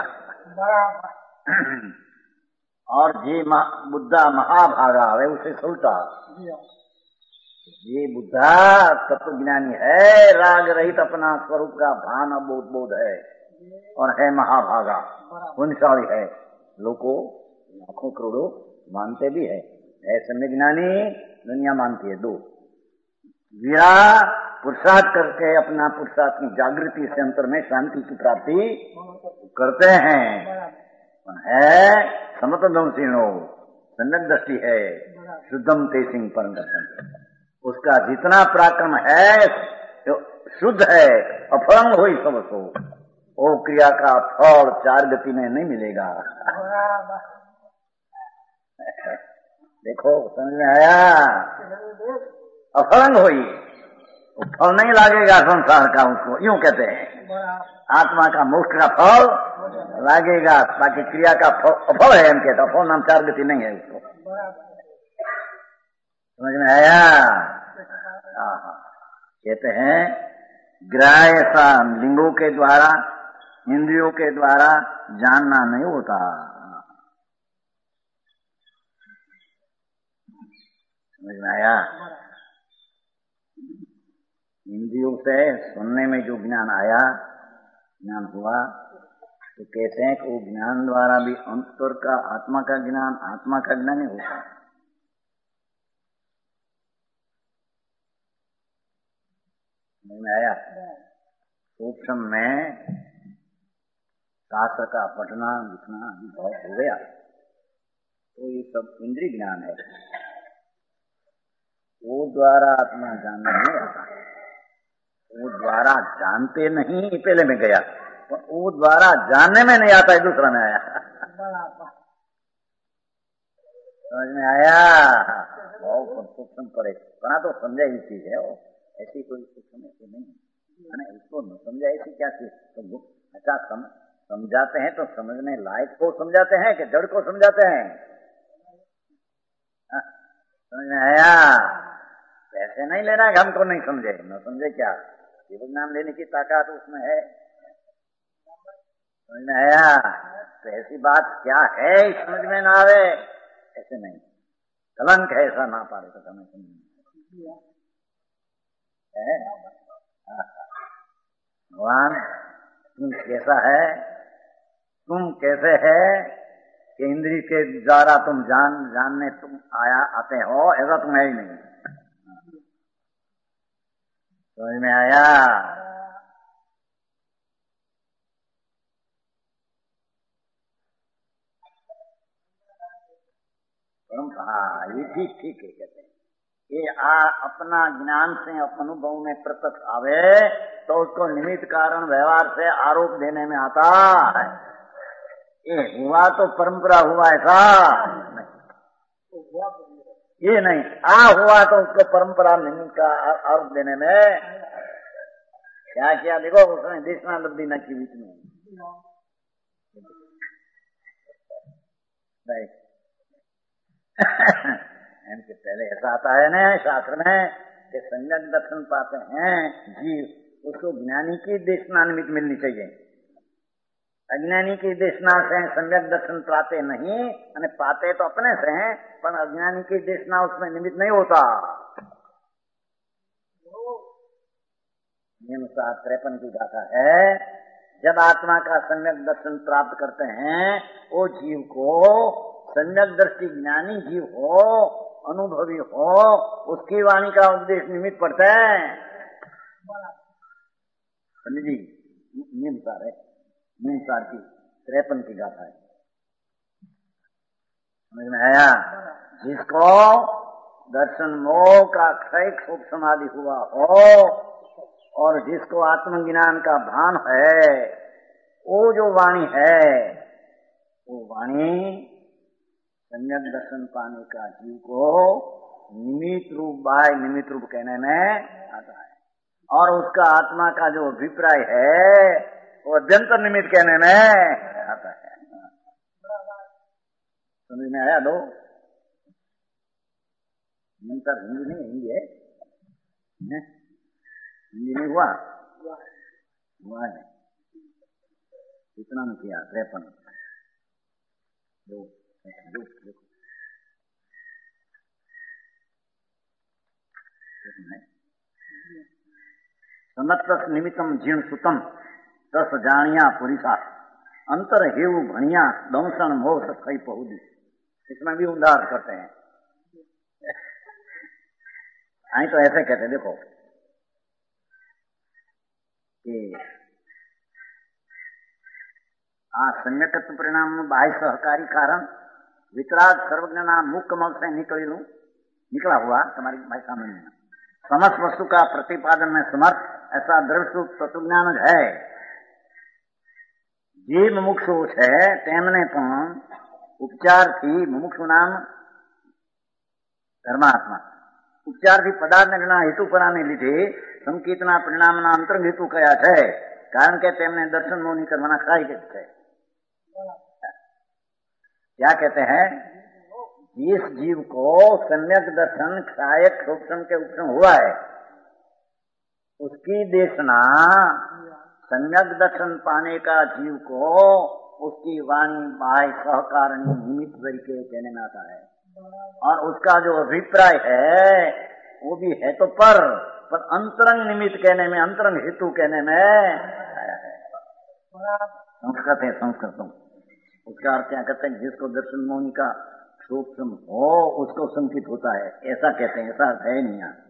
[SPEAKER 2] और जे बुद्धा महाभागा है उसे सुलटा, ये बुद्धा तत्व ज्ञानी है, राग रहित अपना स्वरूप का भान बोध बोध है और है महाभागा, पुण्यशाली है। लोगों लाखों करोड़ों मानते भी है। ऐसे में ज्ञानी दुनिया मानती है दो, वीरा पुरुषार्थ करके अपना पुरुषार्थ की जागृति से अंतर में शांति की प्राप्ति करते हैं, है समतदंशीनो सम्यक दृष्टि है, शुद्धम ते सिंह परम दर्शन। उसका जितना पराक्रम है जो शुद्ध है, अफलंग हो सब सो, वो क्रिया का फल चार गति में नहीं मिलेगा। देखो समझ में आया? अफलंग होई, फल नहीं लागेगा संसार का, उसको यूं कहते हैं। आत्मा का मोक्ष का फल लागेगा, बाकी क्रिया का अफल है, हम कहते अफल नाम चार गति नहीं है उसको। समझ में आया? कहते हैं ग्राह्य सा लिंगों के द्वारा इंद्रियों के द्वारा जानना नहीं होता। समझ में आया? इंद्रियों से सुनने में जो ज्ञान आया, ज्ञान हुआ, तो कहते हैं कि वो ज्ञान द्वारा भी अंतर का आत्मा का ज्ञान, आत्मा का ज्ञान नहीं होता। समझ में आया? सूक्ष्म में शास्त्र का पढ़ना लिखना बहुत हो गया, तो ये सब इंद्रिय ज्ञान है, वो द्वारा आत्मा जानना नहीं आता। वो द्वारा जानते नहीं, पहले में गया, वो द्वारा जानने में नहीं आता है, दूसरा में आया। समझ में आया? बहुत सूक्ष्म पड़े, बना तो समझा ही चीज है वो, ऐसी कोई सूक्ष्म ऐसी नहीं है। इसको न समझा ऐसी क्या चीज, तो अच्छा सम, समझाते हैं तो समझने लायक को समझाते हैं कि जड़ को समझाते हैं? समझ में आया? ऐसे नहीं लेना है, हमको नहीं समझे, न समझे क्या, केवल नाम लेने की ताकत उसमें है। समझ में आया? तो ऐसी बात क्या है समझ में ना आवे, ऐसे नहीं, कलंक है ऐसा ना पाले तो हमें समझ में है। भगवान तुम कैसा है, तुम कैसे है कि इंद्रिय के द्वारा तुम जान जानने तुम आया आते हो, ऐसा तुम है ही नहीं। समझ में आया? हाँ, ये ठीक ठीक है, कहते हैं ये आ अपना ज्ञान से अपन अनुभव में प्रत्यक्ष आवे तो उसको निमित्त कारण व्यवहार से आरोप देने में आता है। ये हुआ तो परंपरा हुआ ऐसा नहीं, ये नहीं, आ हुआ तो उसको परंपरा निमित्त का आरोप देने में क्या किया, देखो उसने देशना लब्धी न की बीच में नहीं इनके पहले ऐसा आता है ना शास्त्र में कि सम्यक दर्शन पाते हैं जीव, उसको ज्ञानी की देशना निमित्त मिलनी चाहिए। अज्ञानी की देशना से सम्यक दर्शन पाते नहीं, यानी पाते तो अपने से हैं, पर अज्ञानी की देशना उसमें निमित्त नहीं होता। नियमसार त्रेपन की गाथा है, जब आत्मा का सम्यक दर्शन प्राप्त करते हैं, वो जीव को सम्यक दृष्टि ज्ञानी जीव हो, अनुभवी हो, उसकी वाणी का उपदेश निमित्त पड़ता है। जी नियमसार है, नियमसार की त्रेपन की गाथा है। समझ में आया? जिसको दर्शन मोह का क्षय क्षोभ समाधि हुआ हो और जिसको आत्मज्ञान का भान है, वो जो वाणी है, वो वाणी सम्यक दर्शन पाने का जीव को निमित्त रूप बाय निमित्त रूप कहने में आता है, और उसका आत्मा का जो अभिप्राय है वो अध्यंतर निमित्त कहने में आता है। समझ में आया? दो नियंतर हिंदी नहीं, हिंदी है, हिंदी नहीं हुआ हुआ है, कितना में किया त्रेपन दो समत्स निमित्तम जीर्ण सुतम तस जानिया पुरिसा अंतर हेव भणिया दंशन मोह सखई पहुदी। इसमें भी उदार करते हैं। आई तो ऐसे कहते हैं, देखो कि सम्यकत्व परिणाम बाह्य सहकारी कारण वितराग सर्वज्ञ नाम मुख्य मल से निकली लू निकला हुआ तुम्हारी भाषा में समस्त वस्तु का प्रतिपादन में समर्थ ऐसा द्रव्य तत्वज्ञान है। जीव मुमुक्षु है तेमने पण उपचार थी मुमुक्षु नाम धर्मात्मा उपचार थी पदार्थ ने हेतु पराने લીધે સંકેતના પરિણામના અંતરંગ હેતુ કયા છે કારણ કે તેમને દર્શન મોની કરવાના સહાયક છે। क्या कहते हैं, जिस जीव को सम्यक दर्शन सहायक उपशम के उपशम हुआ है उसकी देशना सम्यक दर्शन पाने का जीव को उसकी वाणी बाह्य सहकारिणी निमित्त तरीके कहने में आता है और उसका जो अभिप्राय है वो भी है तो पर पर अंतरंग निमित्त कहने में अंतरंग हेतु कहने में संस्कृत है। संस्कृत उसका अर्थ क्या कहते हैं, जिसको दर्शन मौनी का सूक्ष्म हो उसको संकित होता है ऐसा कहते हैं, ऐसा अर्थ है नहीं यहाँ।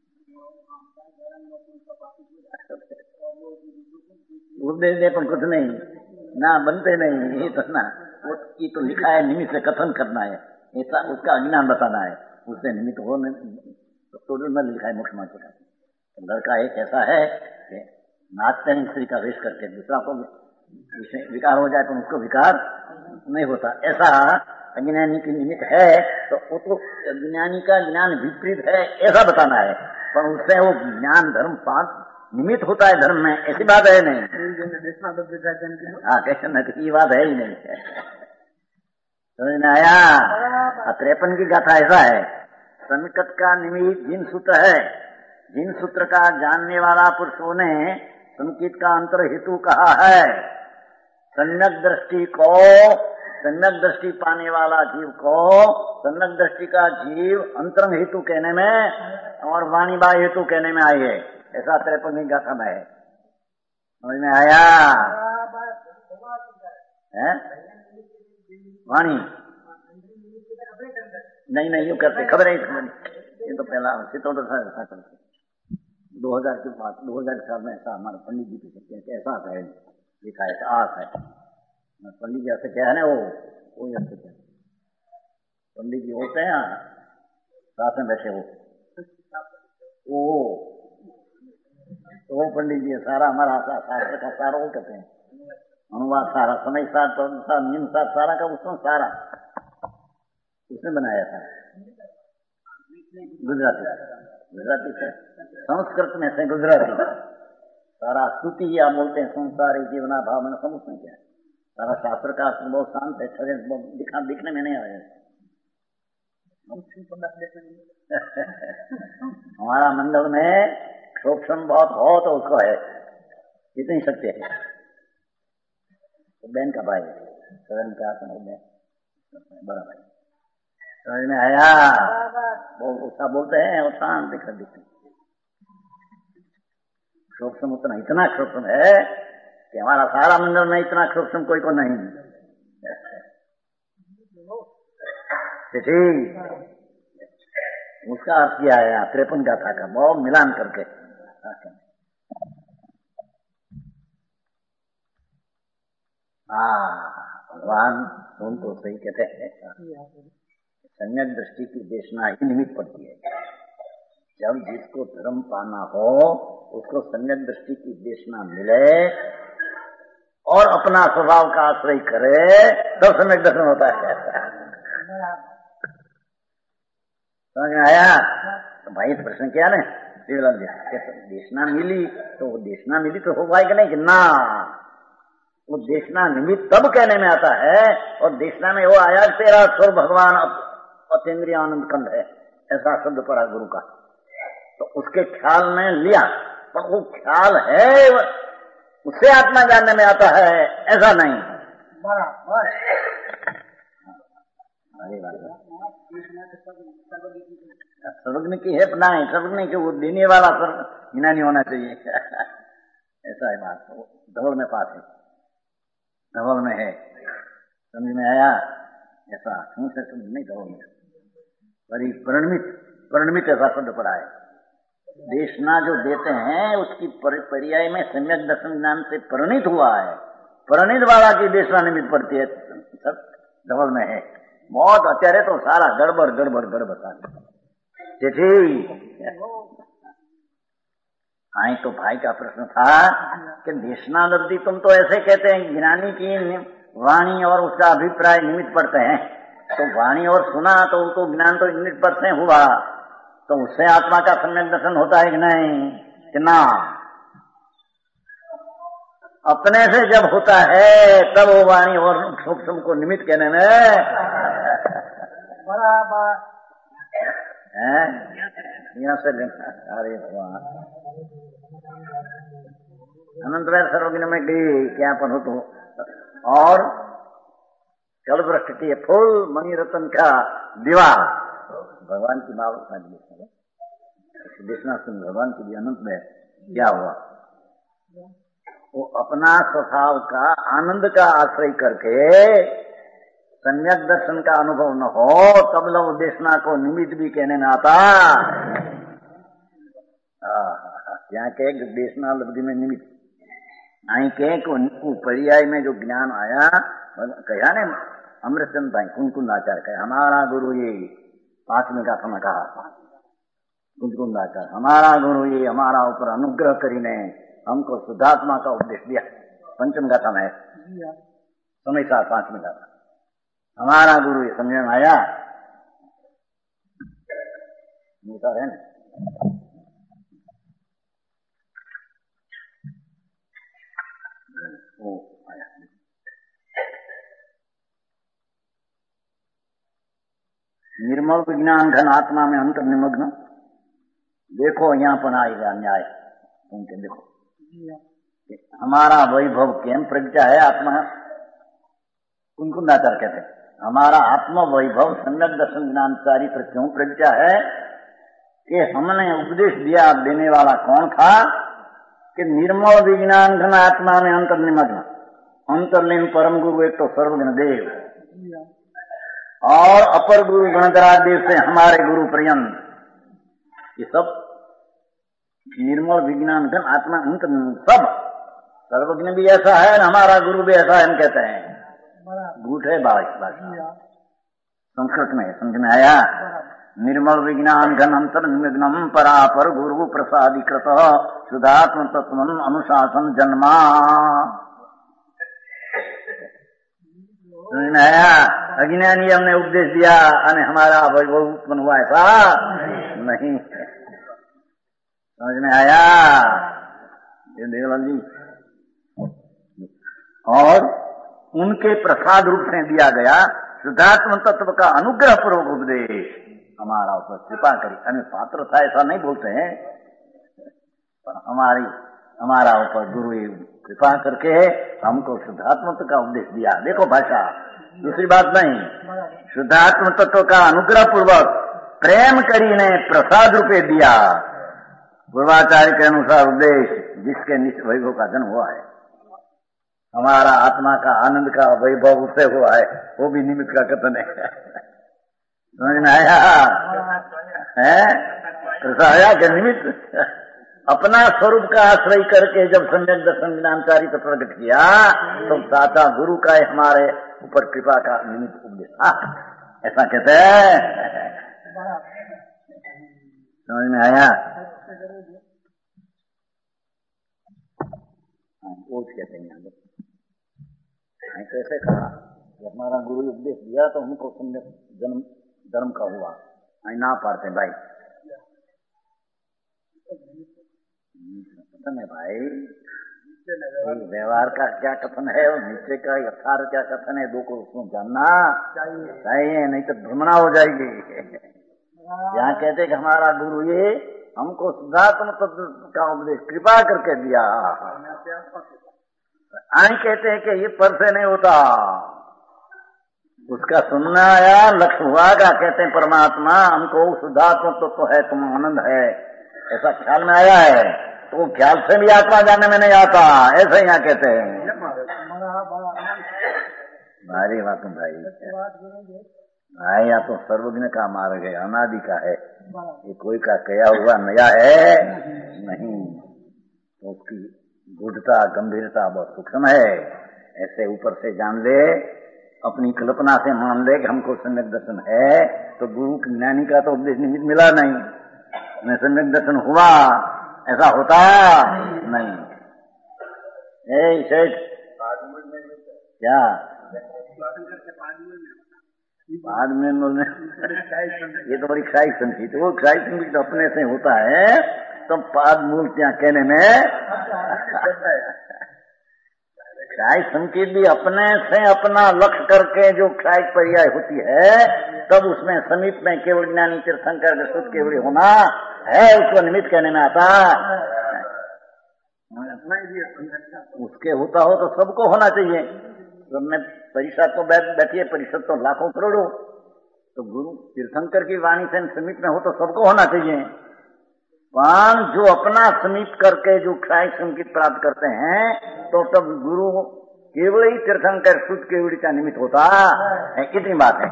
[SPEAKER 2] दे दे पर कुछ नहीं ना बनते नहीं ये तो ना वो ये तो लिखा है निमित्त से कथन करना है ऐसा उसका अज्ञान बताना है उससे निमित्त हो तो न लिखा है मुख्यमंत्री का। लड़का एक ऐसा है कि नाचते हैं स्त्री का वेश करके दूसरा को विकार हो जाए तो उसको विकार नहीं होता, ऐसा अज्ञानी की निमित्त है तो वो तो अज्ञानी का ज्ञान विपरीत है ऐसा बताना है पर उससे वो ज्ञान धर्म पाठ निमित्त होता है धर्म में ऐसी बात है नहीं। हाँ कैसे न ये बात है ही नहीं। समझ में आया? त्रेपन की गाथा ऐसा है, संकट का निमित्त जिन सूत्र है जिन सूत्र का जानने वाला पुरुषों ने संकेत का अंतर हेतु कहा है। सम्यक दृष्टि को सम्यक दृष्टि पाने वाला जीव को सम्यक दृष्टि का जीव अंतरंग हेतु कहने में और वाणी बाह्य हेतु कहने में आई है ऐसा त्रेपन गाथा में है। समझ में आया? है वाणी नहीं नहीं यूँ करते खबर है ये तो पहला सितों तो ऐसा करते दो हजार के बाद दो हजार साल में ऐसा हमारे पंडित जी पूछ सकते हैं कि ऐसा है लिखा है आस है पंडित जी ऐसे क्या है ना वो वो ऐसे क्या पंडित जी होते हैं साथ में बैठे हो वो तो वो पंडित जी सारा हमारा शास्त्र का सारा वो कहते हैं अनुवाद सारा समय साथ नियम साथ सारा का उसमें सारा उसने बनाया था गुजराती गुजराती से संस्कृत में से गुजराती सारा स्तुति या बोलते हैं संसारी जीवना भाव में समझते क्या सारा शास्त्र का बहुत शांत है शरीर दिखा दिखने में नहीं आया। हमारा मंडल में सूक्ष्म बहुत हो तो उसको है इतनी शक्ति है तो बहन का भाई सदन का बड़ा भाई समझ में आया? बहुत उसका बोलते हैं और शांत दिखा दिखते सूक्ष्म उतना इतना सूक्ष्म है कि हमारा सारा मंडल में इतना सूक्ष्म कोई को नहीं। उसका अर्थ किया है त्रेपन गाथा का बहुत मिलान करके। हाँ भगवान तुम तो सही कहते हैं सम्यक दृष्टि की देशना ही निमित्त पड़ती है। जब जिसको धर्म पाना हो उसको सम्यक दृष्टि की देशना मिले और अपना स्वभाव का आश्रय करे तो सम्यक दर्शन होता है। समझ में आया? तो भाई प्रश्न किया ना देशना मिली तो वो देशना मिली तो हो पाएगा नहीं कि ना वो देशना निमित्त तब कहने में आता है और देशना में वो आया तेरा स्वर भगवान अतीन्द्रिय आनंद कंद है ऐसा शब्द पड़ा गुरु का तो उसके ख्याल में लिया पर वो ख्याल है उससे आत्मा जानने में आता है ऐसा नहीं। सर्वज्ञ की है ना सर्वज्ञ की वो देने वाला सर्वज्ञ नहीं होना चाहिए ऐसा है बात। धवल में पास है धवल में है समझ में आया? ऐसा मुंह से शब्द नहीं कहोगे, पर परिणमित परिणमित ऐसा शब्द पड़ा है। देशना जो देते हैं उसकी पर्याय में सम्यक दर्शन ज्ञान से परिणित हुआ है। परिणित वाला की देशना निमित्त पड़ती है, सब डबल में है। बहुत अत्यारे तो सारा गड़बड़ गड़बड़ गड़बड़ आई। तो भाई का प्रश्न था कि देशना लब्धि तुम तो ऐसे कहते हैं ज्ञानी की वाणी और उसका अभिप्राय निमित्त पड़ते हैं, तो वाणी और सुना तो उनको ज्ञान तो निमित्त पड़ते हुआ, तो उससे आत्मा का सम्यक दर्शन होता है कि नहीं कि ना? अपने से जब होता है तब वो वाणी और सूक्ष्म को निमित्त कहने में बराबर है। यहाँ से अरे भगवान अनंत सर्वज्ञ में गई क्या पर हो तो, और कल वृष्टि फूल मणि रतन का दीवार भगवान की मावता विश्वनाथ भगवान के लिए अनंत में क्या हुआ? वो अपना स्वभाव का आनंद का आश्रय करके सम्यक दर्शन का अनुभव न हो तब लोग देशना को निमित्त भी कहने में आता। यहाँ के देशना लब्धि में निमित्त आई के पर्याय में जो ज्ञान आया कहा ने अमृतचंद भाई कुंकुंदाचार्य कहे हमारा गुरु ये पांचवें का समय कहा कुंकुंदाचार्य हमारा गुरु ये हमारा ऊपर अनुग्रह करीने हमको शुद्धात्मा का उपदेश दिया। पंचम गाथा में समय साथ पांचवें गाथा हमारा गुरु ये समझ में आया है ना। वो आया निर्मल विज्ञान घन आत्मा में अंतर निमग्न। देखो यहाँ पर आएगा न्याय उनके, देखो हमारा वैभव केम प्रज्ञा है आत्मा। कुंकुंदाचार्य कहते हैं हमारा आत्मा वैभव सम्यक दर्शन ज्ञानचारी पर क्यों प्रज्ञा है कि हमने उपदेश दिया। देने वाला कौन था कि निर्मल विज्ञान घन आत्मा में अंतर निमग्न। अंतरलीन परम गुरु एक तो सर्वज्ञ देव और अपर गुरु गणधरादेव से हमारे गुरु पर्यंत, ये सब निर्मल विज्ञान घन आत्मा अंत सब सर्वज्ञ भी ऐसा है हमारा गुरु भी ऐसा है। हम कहते हैं झूठ है भाषा संस्कृत में समझ में आया। निर्मल विज्ञान घन अंतर निमग्नम परापर गुरु प्रसादीकृत शुद्धात्म तत्व अनुशासन जन्मा। समझ में आया। अज्ञानी हमने उपदेश दिया अने हमारा वैभव उत्पन्न हुआ ऐसा नहीं। समझ में आया ये देवलाल जी। और उनके प्रसाद रूप से दिया गया शुद्धात्म तत्व का अनुग्रह पूर्वक उपदेश हमारा ऊपर कृपा करी। हमें पात्र था ऐसा नहीं बोलते हैं, पर हमारी हमारा ऊपर गुरु कृपा करके हमको शुद्धात्म का उपदेश दिया। देखो भाषा दूसरी बात नहीं, शुद्धात्म तत्व का अनुग्रह पूर्वक प्रेम करी ने प्रसाद रूपे दिया। पूर्वाचार्य के अनुसार उपदेश जिसके निश्चय वैभव का जन्म हुआ है, हमारा आत्मा का आनंद का वैभव उससे हुआ है, वो भी निमित्त का कथन है। समझ में आया है? प्रसाया के निमित्त अपना स्वरूप का आश्रय करके जब सम्यक दर्शन ज्ञानचारी को प्रकट किया तो दाता गुरु का हमारे ऊपर कृपा का निमित्त उपदेश ऐसा कहते हैं। समझ में आया? कहते हैं तो ऐसे कहा कि हमारा गुरु उपदेश दिया तो हमको सम्यक जन्म धर्म का हुआ। ना पाते भाई कथन है भाई, व्यवहार का क्या कथन है और नीचे का यथार्थ क्या कथन है, दो को उसको जानना चाहिए, नहीं तो भ्रमणा हो जाएगी। यहाँ कहते कि हमारा गुरु ये हमको शुद्धात्म तत्व का उपदेश कृपा करके दिया। आई कहते हैं कि ये पर से नहीं होता, उसका सुनना आया लक्ष्य हुआ का। कहते हैं परमात्मा हमको शुद्धात्म तत्व तो है, तुम आनंद है, ऐसा ख्याल में आया है, तो ख्याल से भी आत्मा जानने में नहीं आता, ऐसे यहाँ कहते हैं। भारी बात भाई भाई, या तो सर्वज्ञ का मार्ग है, अनादि का है, ये कोई का कया हुआ नया है नहीं। तो उसकी गूढ़ता गंभीरता बहुत सूक्ष्म है। ऐसे ऊपर से जान ले, अपनी कल्पना से मान ले कि हमको सम्यक दर्शन है, तो गुरु ज्ञानी का तो उपदेश निमित्त मिला नहीं, मैं सम्यक दर्शन हुआ, ऐसा होता नहीं। ए सेठ क्या बाद में बोलने ये तो बड़ी ख्याई संगीत, वो ख्याई संगीत अपने से होता है, तो पाद मूल क्या कहने में ख्याई संकेत भी अपने से अपना लक्ष्य करके जो ख्याई पर्याय होती है, तब उसमें समीप में केवल ज्ञानी तीर्थंकर शुद्ध केवल होना है, उसको निमित्त कहने में आता। उसके होता हो तो सबको होना चाहिए। सब में परिषद तो बैठी है, परिषद तो लाखों करोड़ों, तो गुरु तीर्थंकर की वाणी से समीप में हो तो सबको होना चाहिए। पान जो अपना समीप करके जो ख्याई संकेत प्राप्त करते हैं, तो तब गुरु केवल ही तीर्थंकर शुद्ध केवल का निमित्त होता है। कितनी बात है,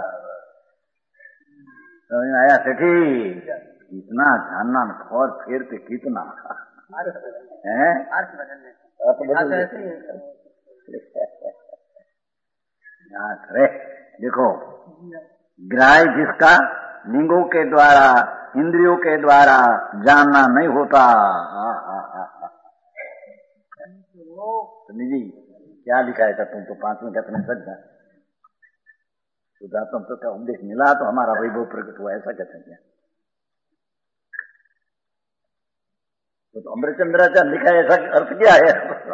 [SPEAKER 2] समझ में आया सेठी? इतना जानना और फेर के कितना है। देखो ग्राह्य जिसका लिंगों के द्वारा इंद्रियों के द्वारा जानना नहीं होता। जी क्या लिखा है? तुम तो पांच में कहते सच है, शुद्धात्म तो क्या उपदेश मिला तो हमारा वैभव प्रकट हुआ, ऐसा कहते हैं क्या? तो अमृतचंद्राचार्य लिखा है, ऐसा अर्थ क्या है?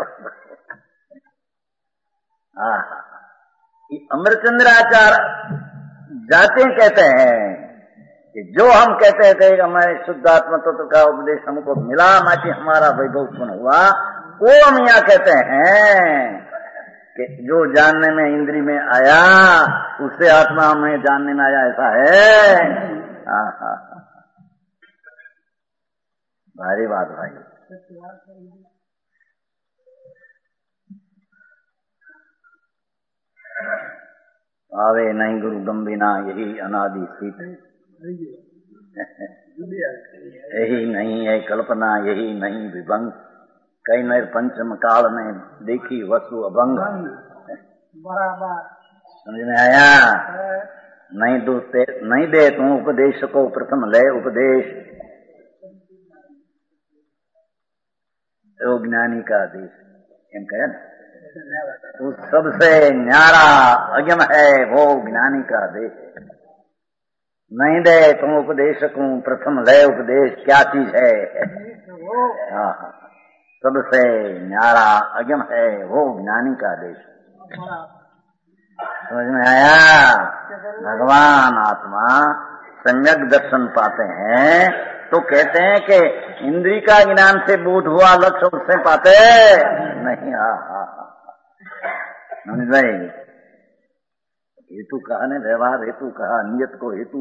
[SPEAKER 2] हाँ, अमृतचंद्राचार्य जाते कहते हैं कि जो हम कहते थे कि हमारे शुद्धात्म तत्व का उपदेश हमको मिला, माची हमारा वैभव उत्पन्न हुआ, वो हम यहाँ कहते हैं कि जो जानने में इंद्री में आया उससे आत्मा में जानने में आया, ऐसा है। हाँ हाँ, भारी बात भाई। आवे नहीं गुरु गंभीना, यही अनादि स्थित, यही नहीं है कल्पना, यही नहीं विभंग, कई नर पंचम काल में देखी वस्तु अभंग। समझ में आया? नहीं दो नहीं दे तू उपदेश को प्रथम ले उपदेश, तो ज्ञानी का देश एम कहे ना, तो सबसे न्यारा अगम है वो ज्ञानी का देश। नहीं दे तुम उपदेश को प्रथम ले उपदेश, क्या चीज है? हाँ, सबसे न्यारा अगम है वो ज्ञानी का देश। समझ में आया? भगवान आत्मा सम्यक दर्शन पाते हैं तो कहते हैं कि इंद्री का ज्ञान से बोध हुआ लक्ष्य उससे पाते नहीं। हाँ हाँ समझ भाई, हेतु कहा ने, व्यवहार हेतु कहा, नियत को हेतु।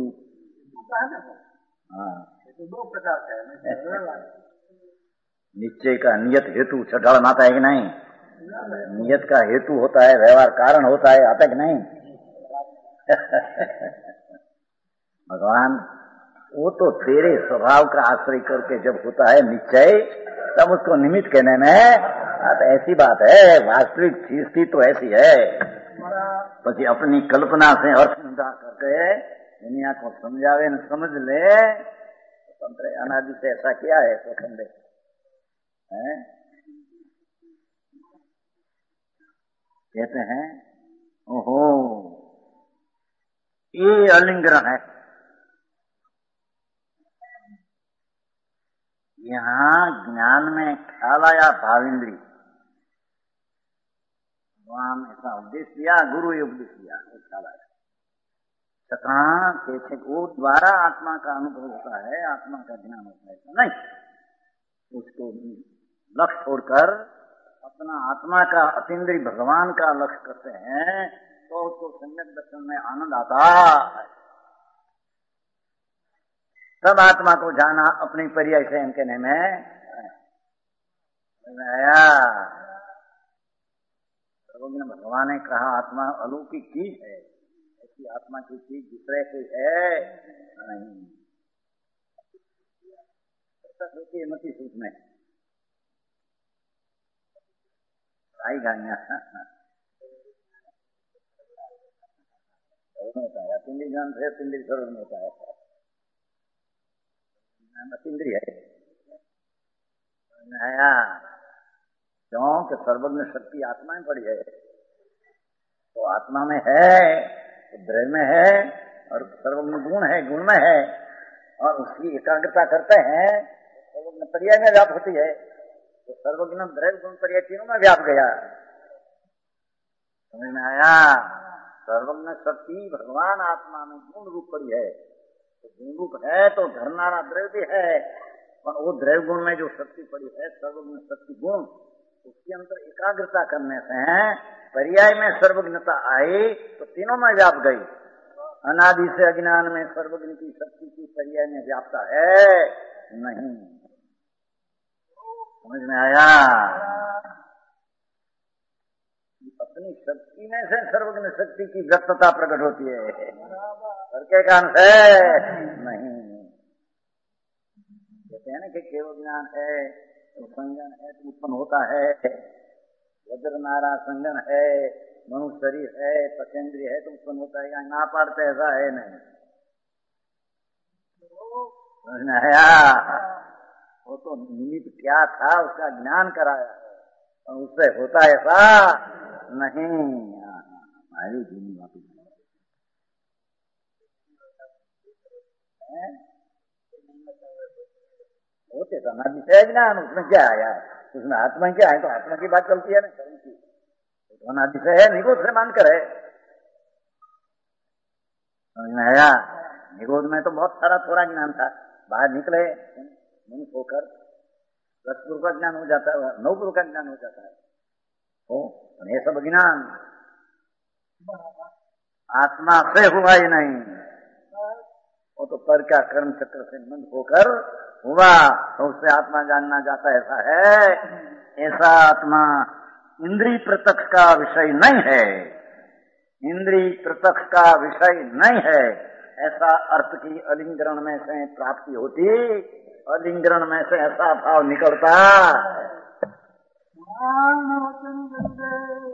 [SPEAKER 2] हाँ, दो प्रकार का निश्चय का नियत हेतु छठाड़ माता है कि नहीं? नियत का हेतु होता है, व्यवहार कारण होता है, आता कि नहीं? भगवान वो तो तेरे स्वभाव का आश्रय करके जब होता है निश्चय, तब उसको निमित्त कहने में आता। ऐसी बात है, वास्तविक स्थिति तो ऐसी है। पति अपनी कल्पना से अर्थ निंदा करके दुनिया को समझावे न समझ ले, तंत्र अनादि से ऐसा किया है तो खंडे है? कहते हैं ओहो ये अलिंगन है, यहाँ ज्ञान में ख्याल आया भावेंद्री, भगवान ऐसा उपदेश दिया, गुरु ये उपदेश दिया, ख्याल आया तथा कैसे वो द्वारा आत्मा का अनुभव होता है, आत्मा का ज्ञान होता है, नहीं उसको लक्ष्य छोड़कर अपना आत्मा का अतीन्द्रिय भगवान का लक्ष्य करते हैं तो उसको सम्यक दर्शन में आनंद आता है। सब आत्मा को जाना अपनी पर्याय से कहने में आया। सर्वज्ञ भगवान ने कहा आत्मा अलौकिक चीज है, ऐसी आत्मा की चीज दूसरे कोई है नहीं। होती है मती सूट में आई गानिया होता है, पिंडी ज्ञान से पिंडी सर्वज्ञ होता है, पिंडी है आया क्यों कि सर्वज्ञ शक्ति आत्मा में पड़ी है, तो आत्मा में है तो द्रव्य में है और सर्वज्ञ गुण है, गुण में है और उसकी एकाग्रता करते हैं सर्वज्ञ पर्याय में व्याप होती है, तो सर्वज्ञ द्रव्य गुण पर्याय तीनों में व्याप गया। समझ में आया? सर्वज्ञ शक्ति भगवान आत्मा में गुण रूप पड़ी है, तो गुण रूप है तो धरनारा द्रव्य भी है, और वो द्रव्य गुण में जो शक्ति पड़ी है सर्वज्ञ शक्ति गुण, उसके अंतर एकाग्रता करने से पर्याय में सर्वज्ञता आई तो तीनों में व्याप गई। अनादि से अज्ञान में सर्वज्ञ की शक्ति की पर्याय में व्यापता है नहीं। समझ में आया? अपनी शक्ति में से सर्वज्ञ शक्ति की व्यक्तता प्रकट होती है, करके कारण से नहीं। कहते हैं ना कि केवल ज्ञान है तो संजन है तो उत्पन्न होता है, वज्र नारा संजन है, मनुष्य शरीर है, पचेंद्रिय है तो उत्पन्न होता है, यहाँ ना पाड़ते ऐसा है नहीं। समझ में आया? वो तो निमित्त क्या था उसका ज्ञान कराया है और उससे होता ऐसा नहीं। हमारी जीनी बात होते तो हमारा विषय ज्ञान, उसमें क्या आया है, उसमें आत्मा क्या है, तो आत्मा की बात चलती है ना शरीर की, तो अनादिशय है, निगोद से मान कर है। समझ में आया? निगोद में तो बहुत सारा थोड़ा ज्ञान था, बाहर निकले मनुष्य होकर दसपुर का ज्ञान हो जाता है, नौपुर का ज्ञान हो जाता है, तो ये सब ज्ञान आत्मा से हुआ ही नहीं, वो तो पर क्या कर्म चक्र से मंद होकर हुआ, तो उससे आत्मा जानना जाता है। ऐसा है, ऐसा आत्मा इंद्रिय प्रत्यक्ष का विषय नहीं है, इंद्रिय प्रत्यक्ष का विषय नहीं है। ऐसा अर्थ की अलिंगरण में से प्राप्ति होती, अलिंगरण में से ऐसा भाव निकलता।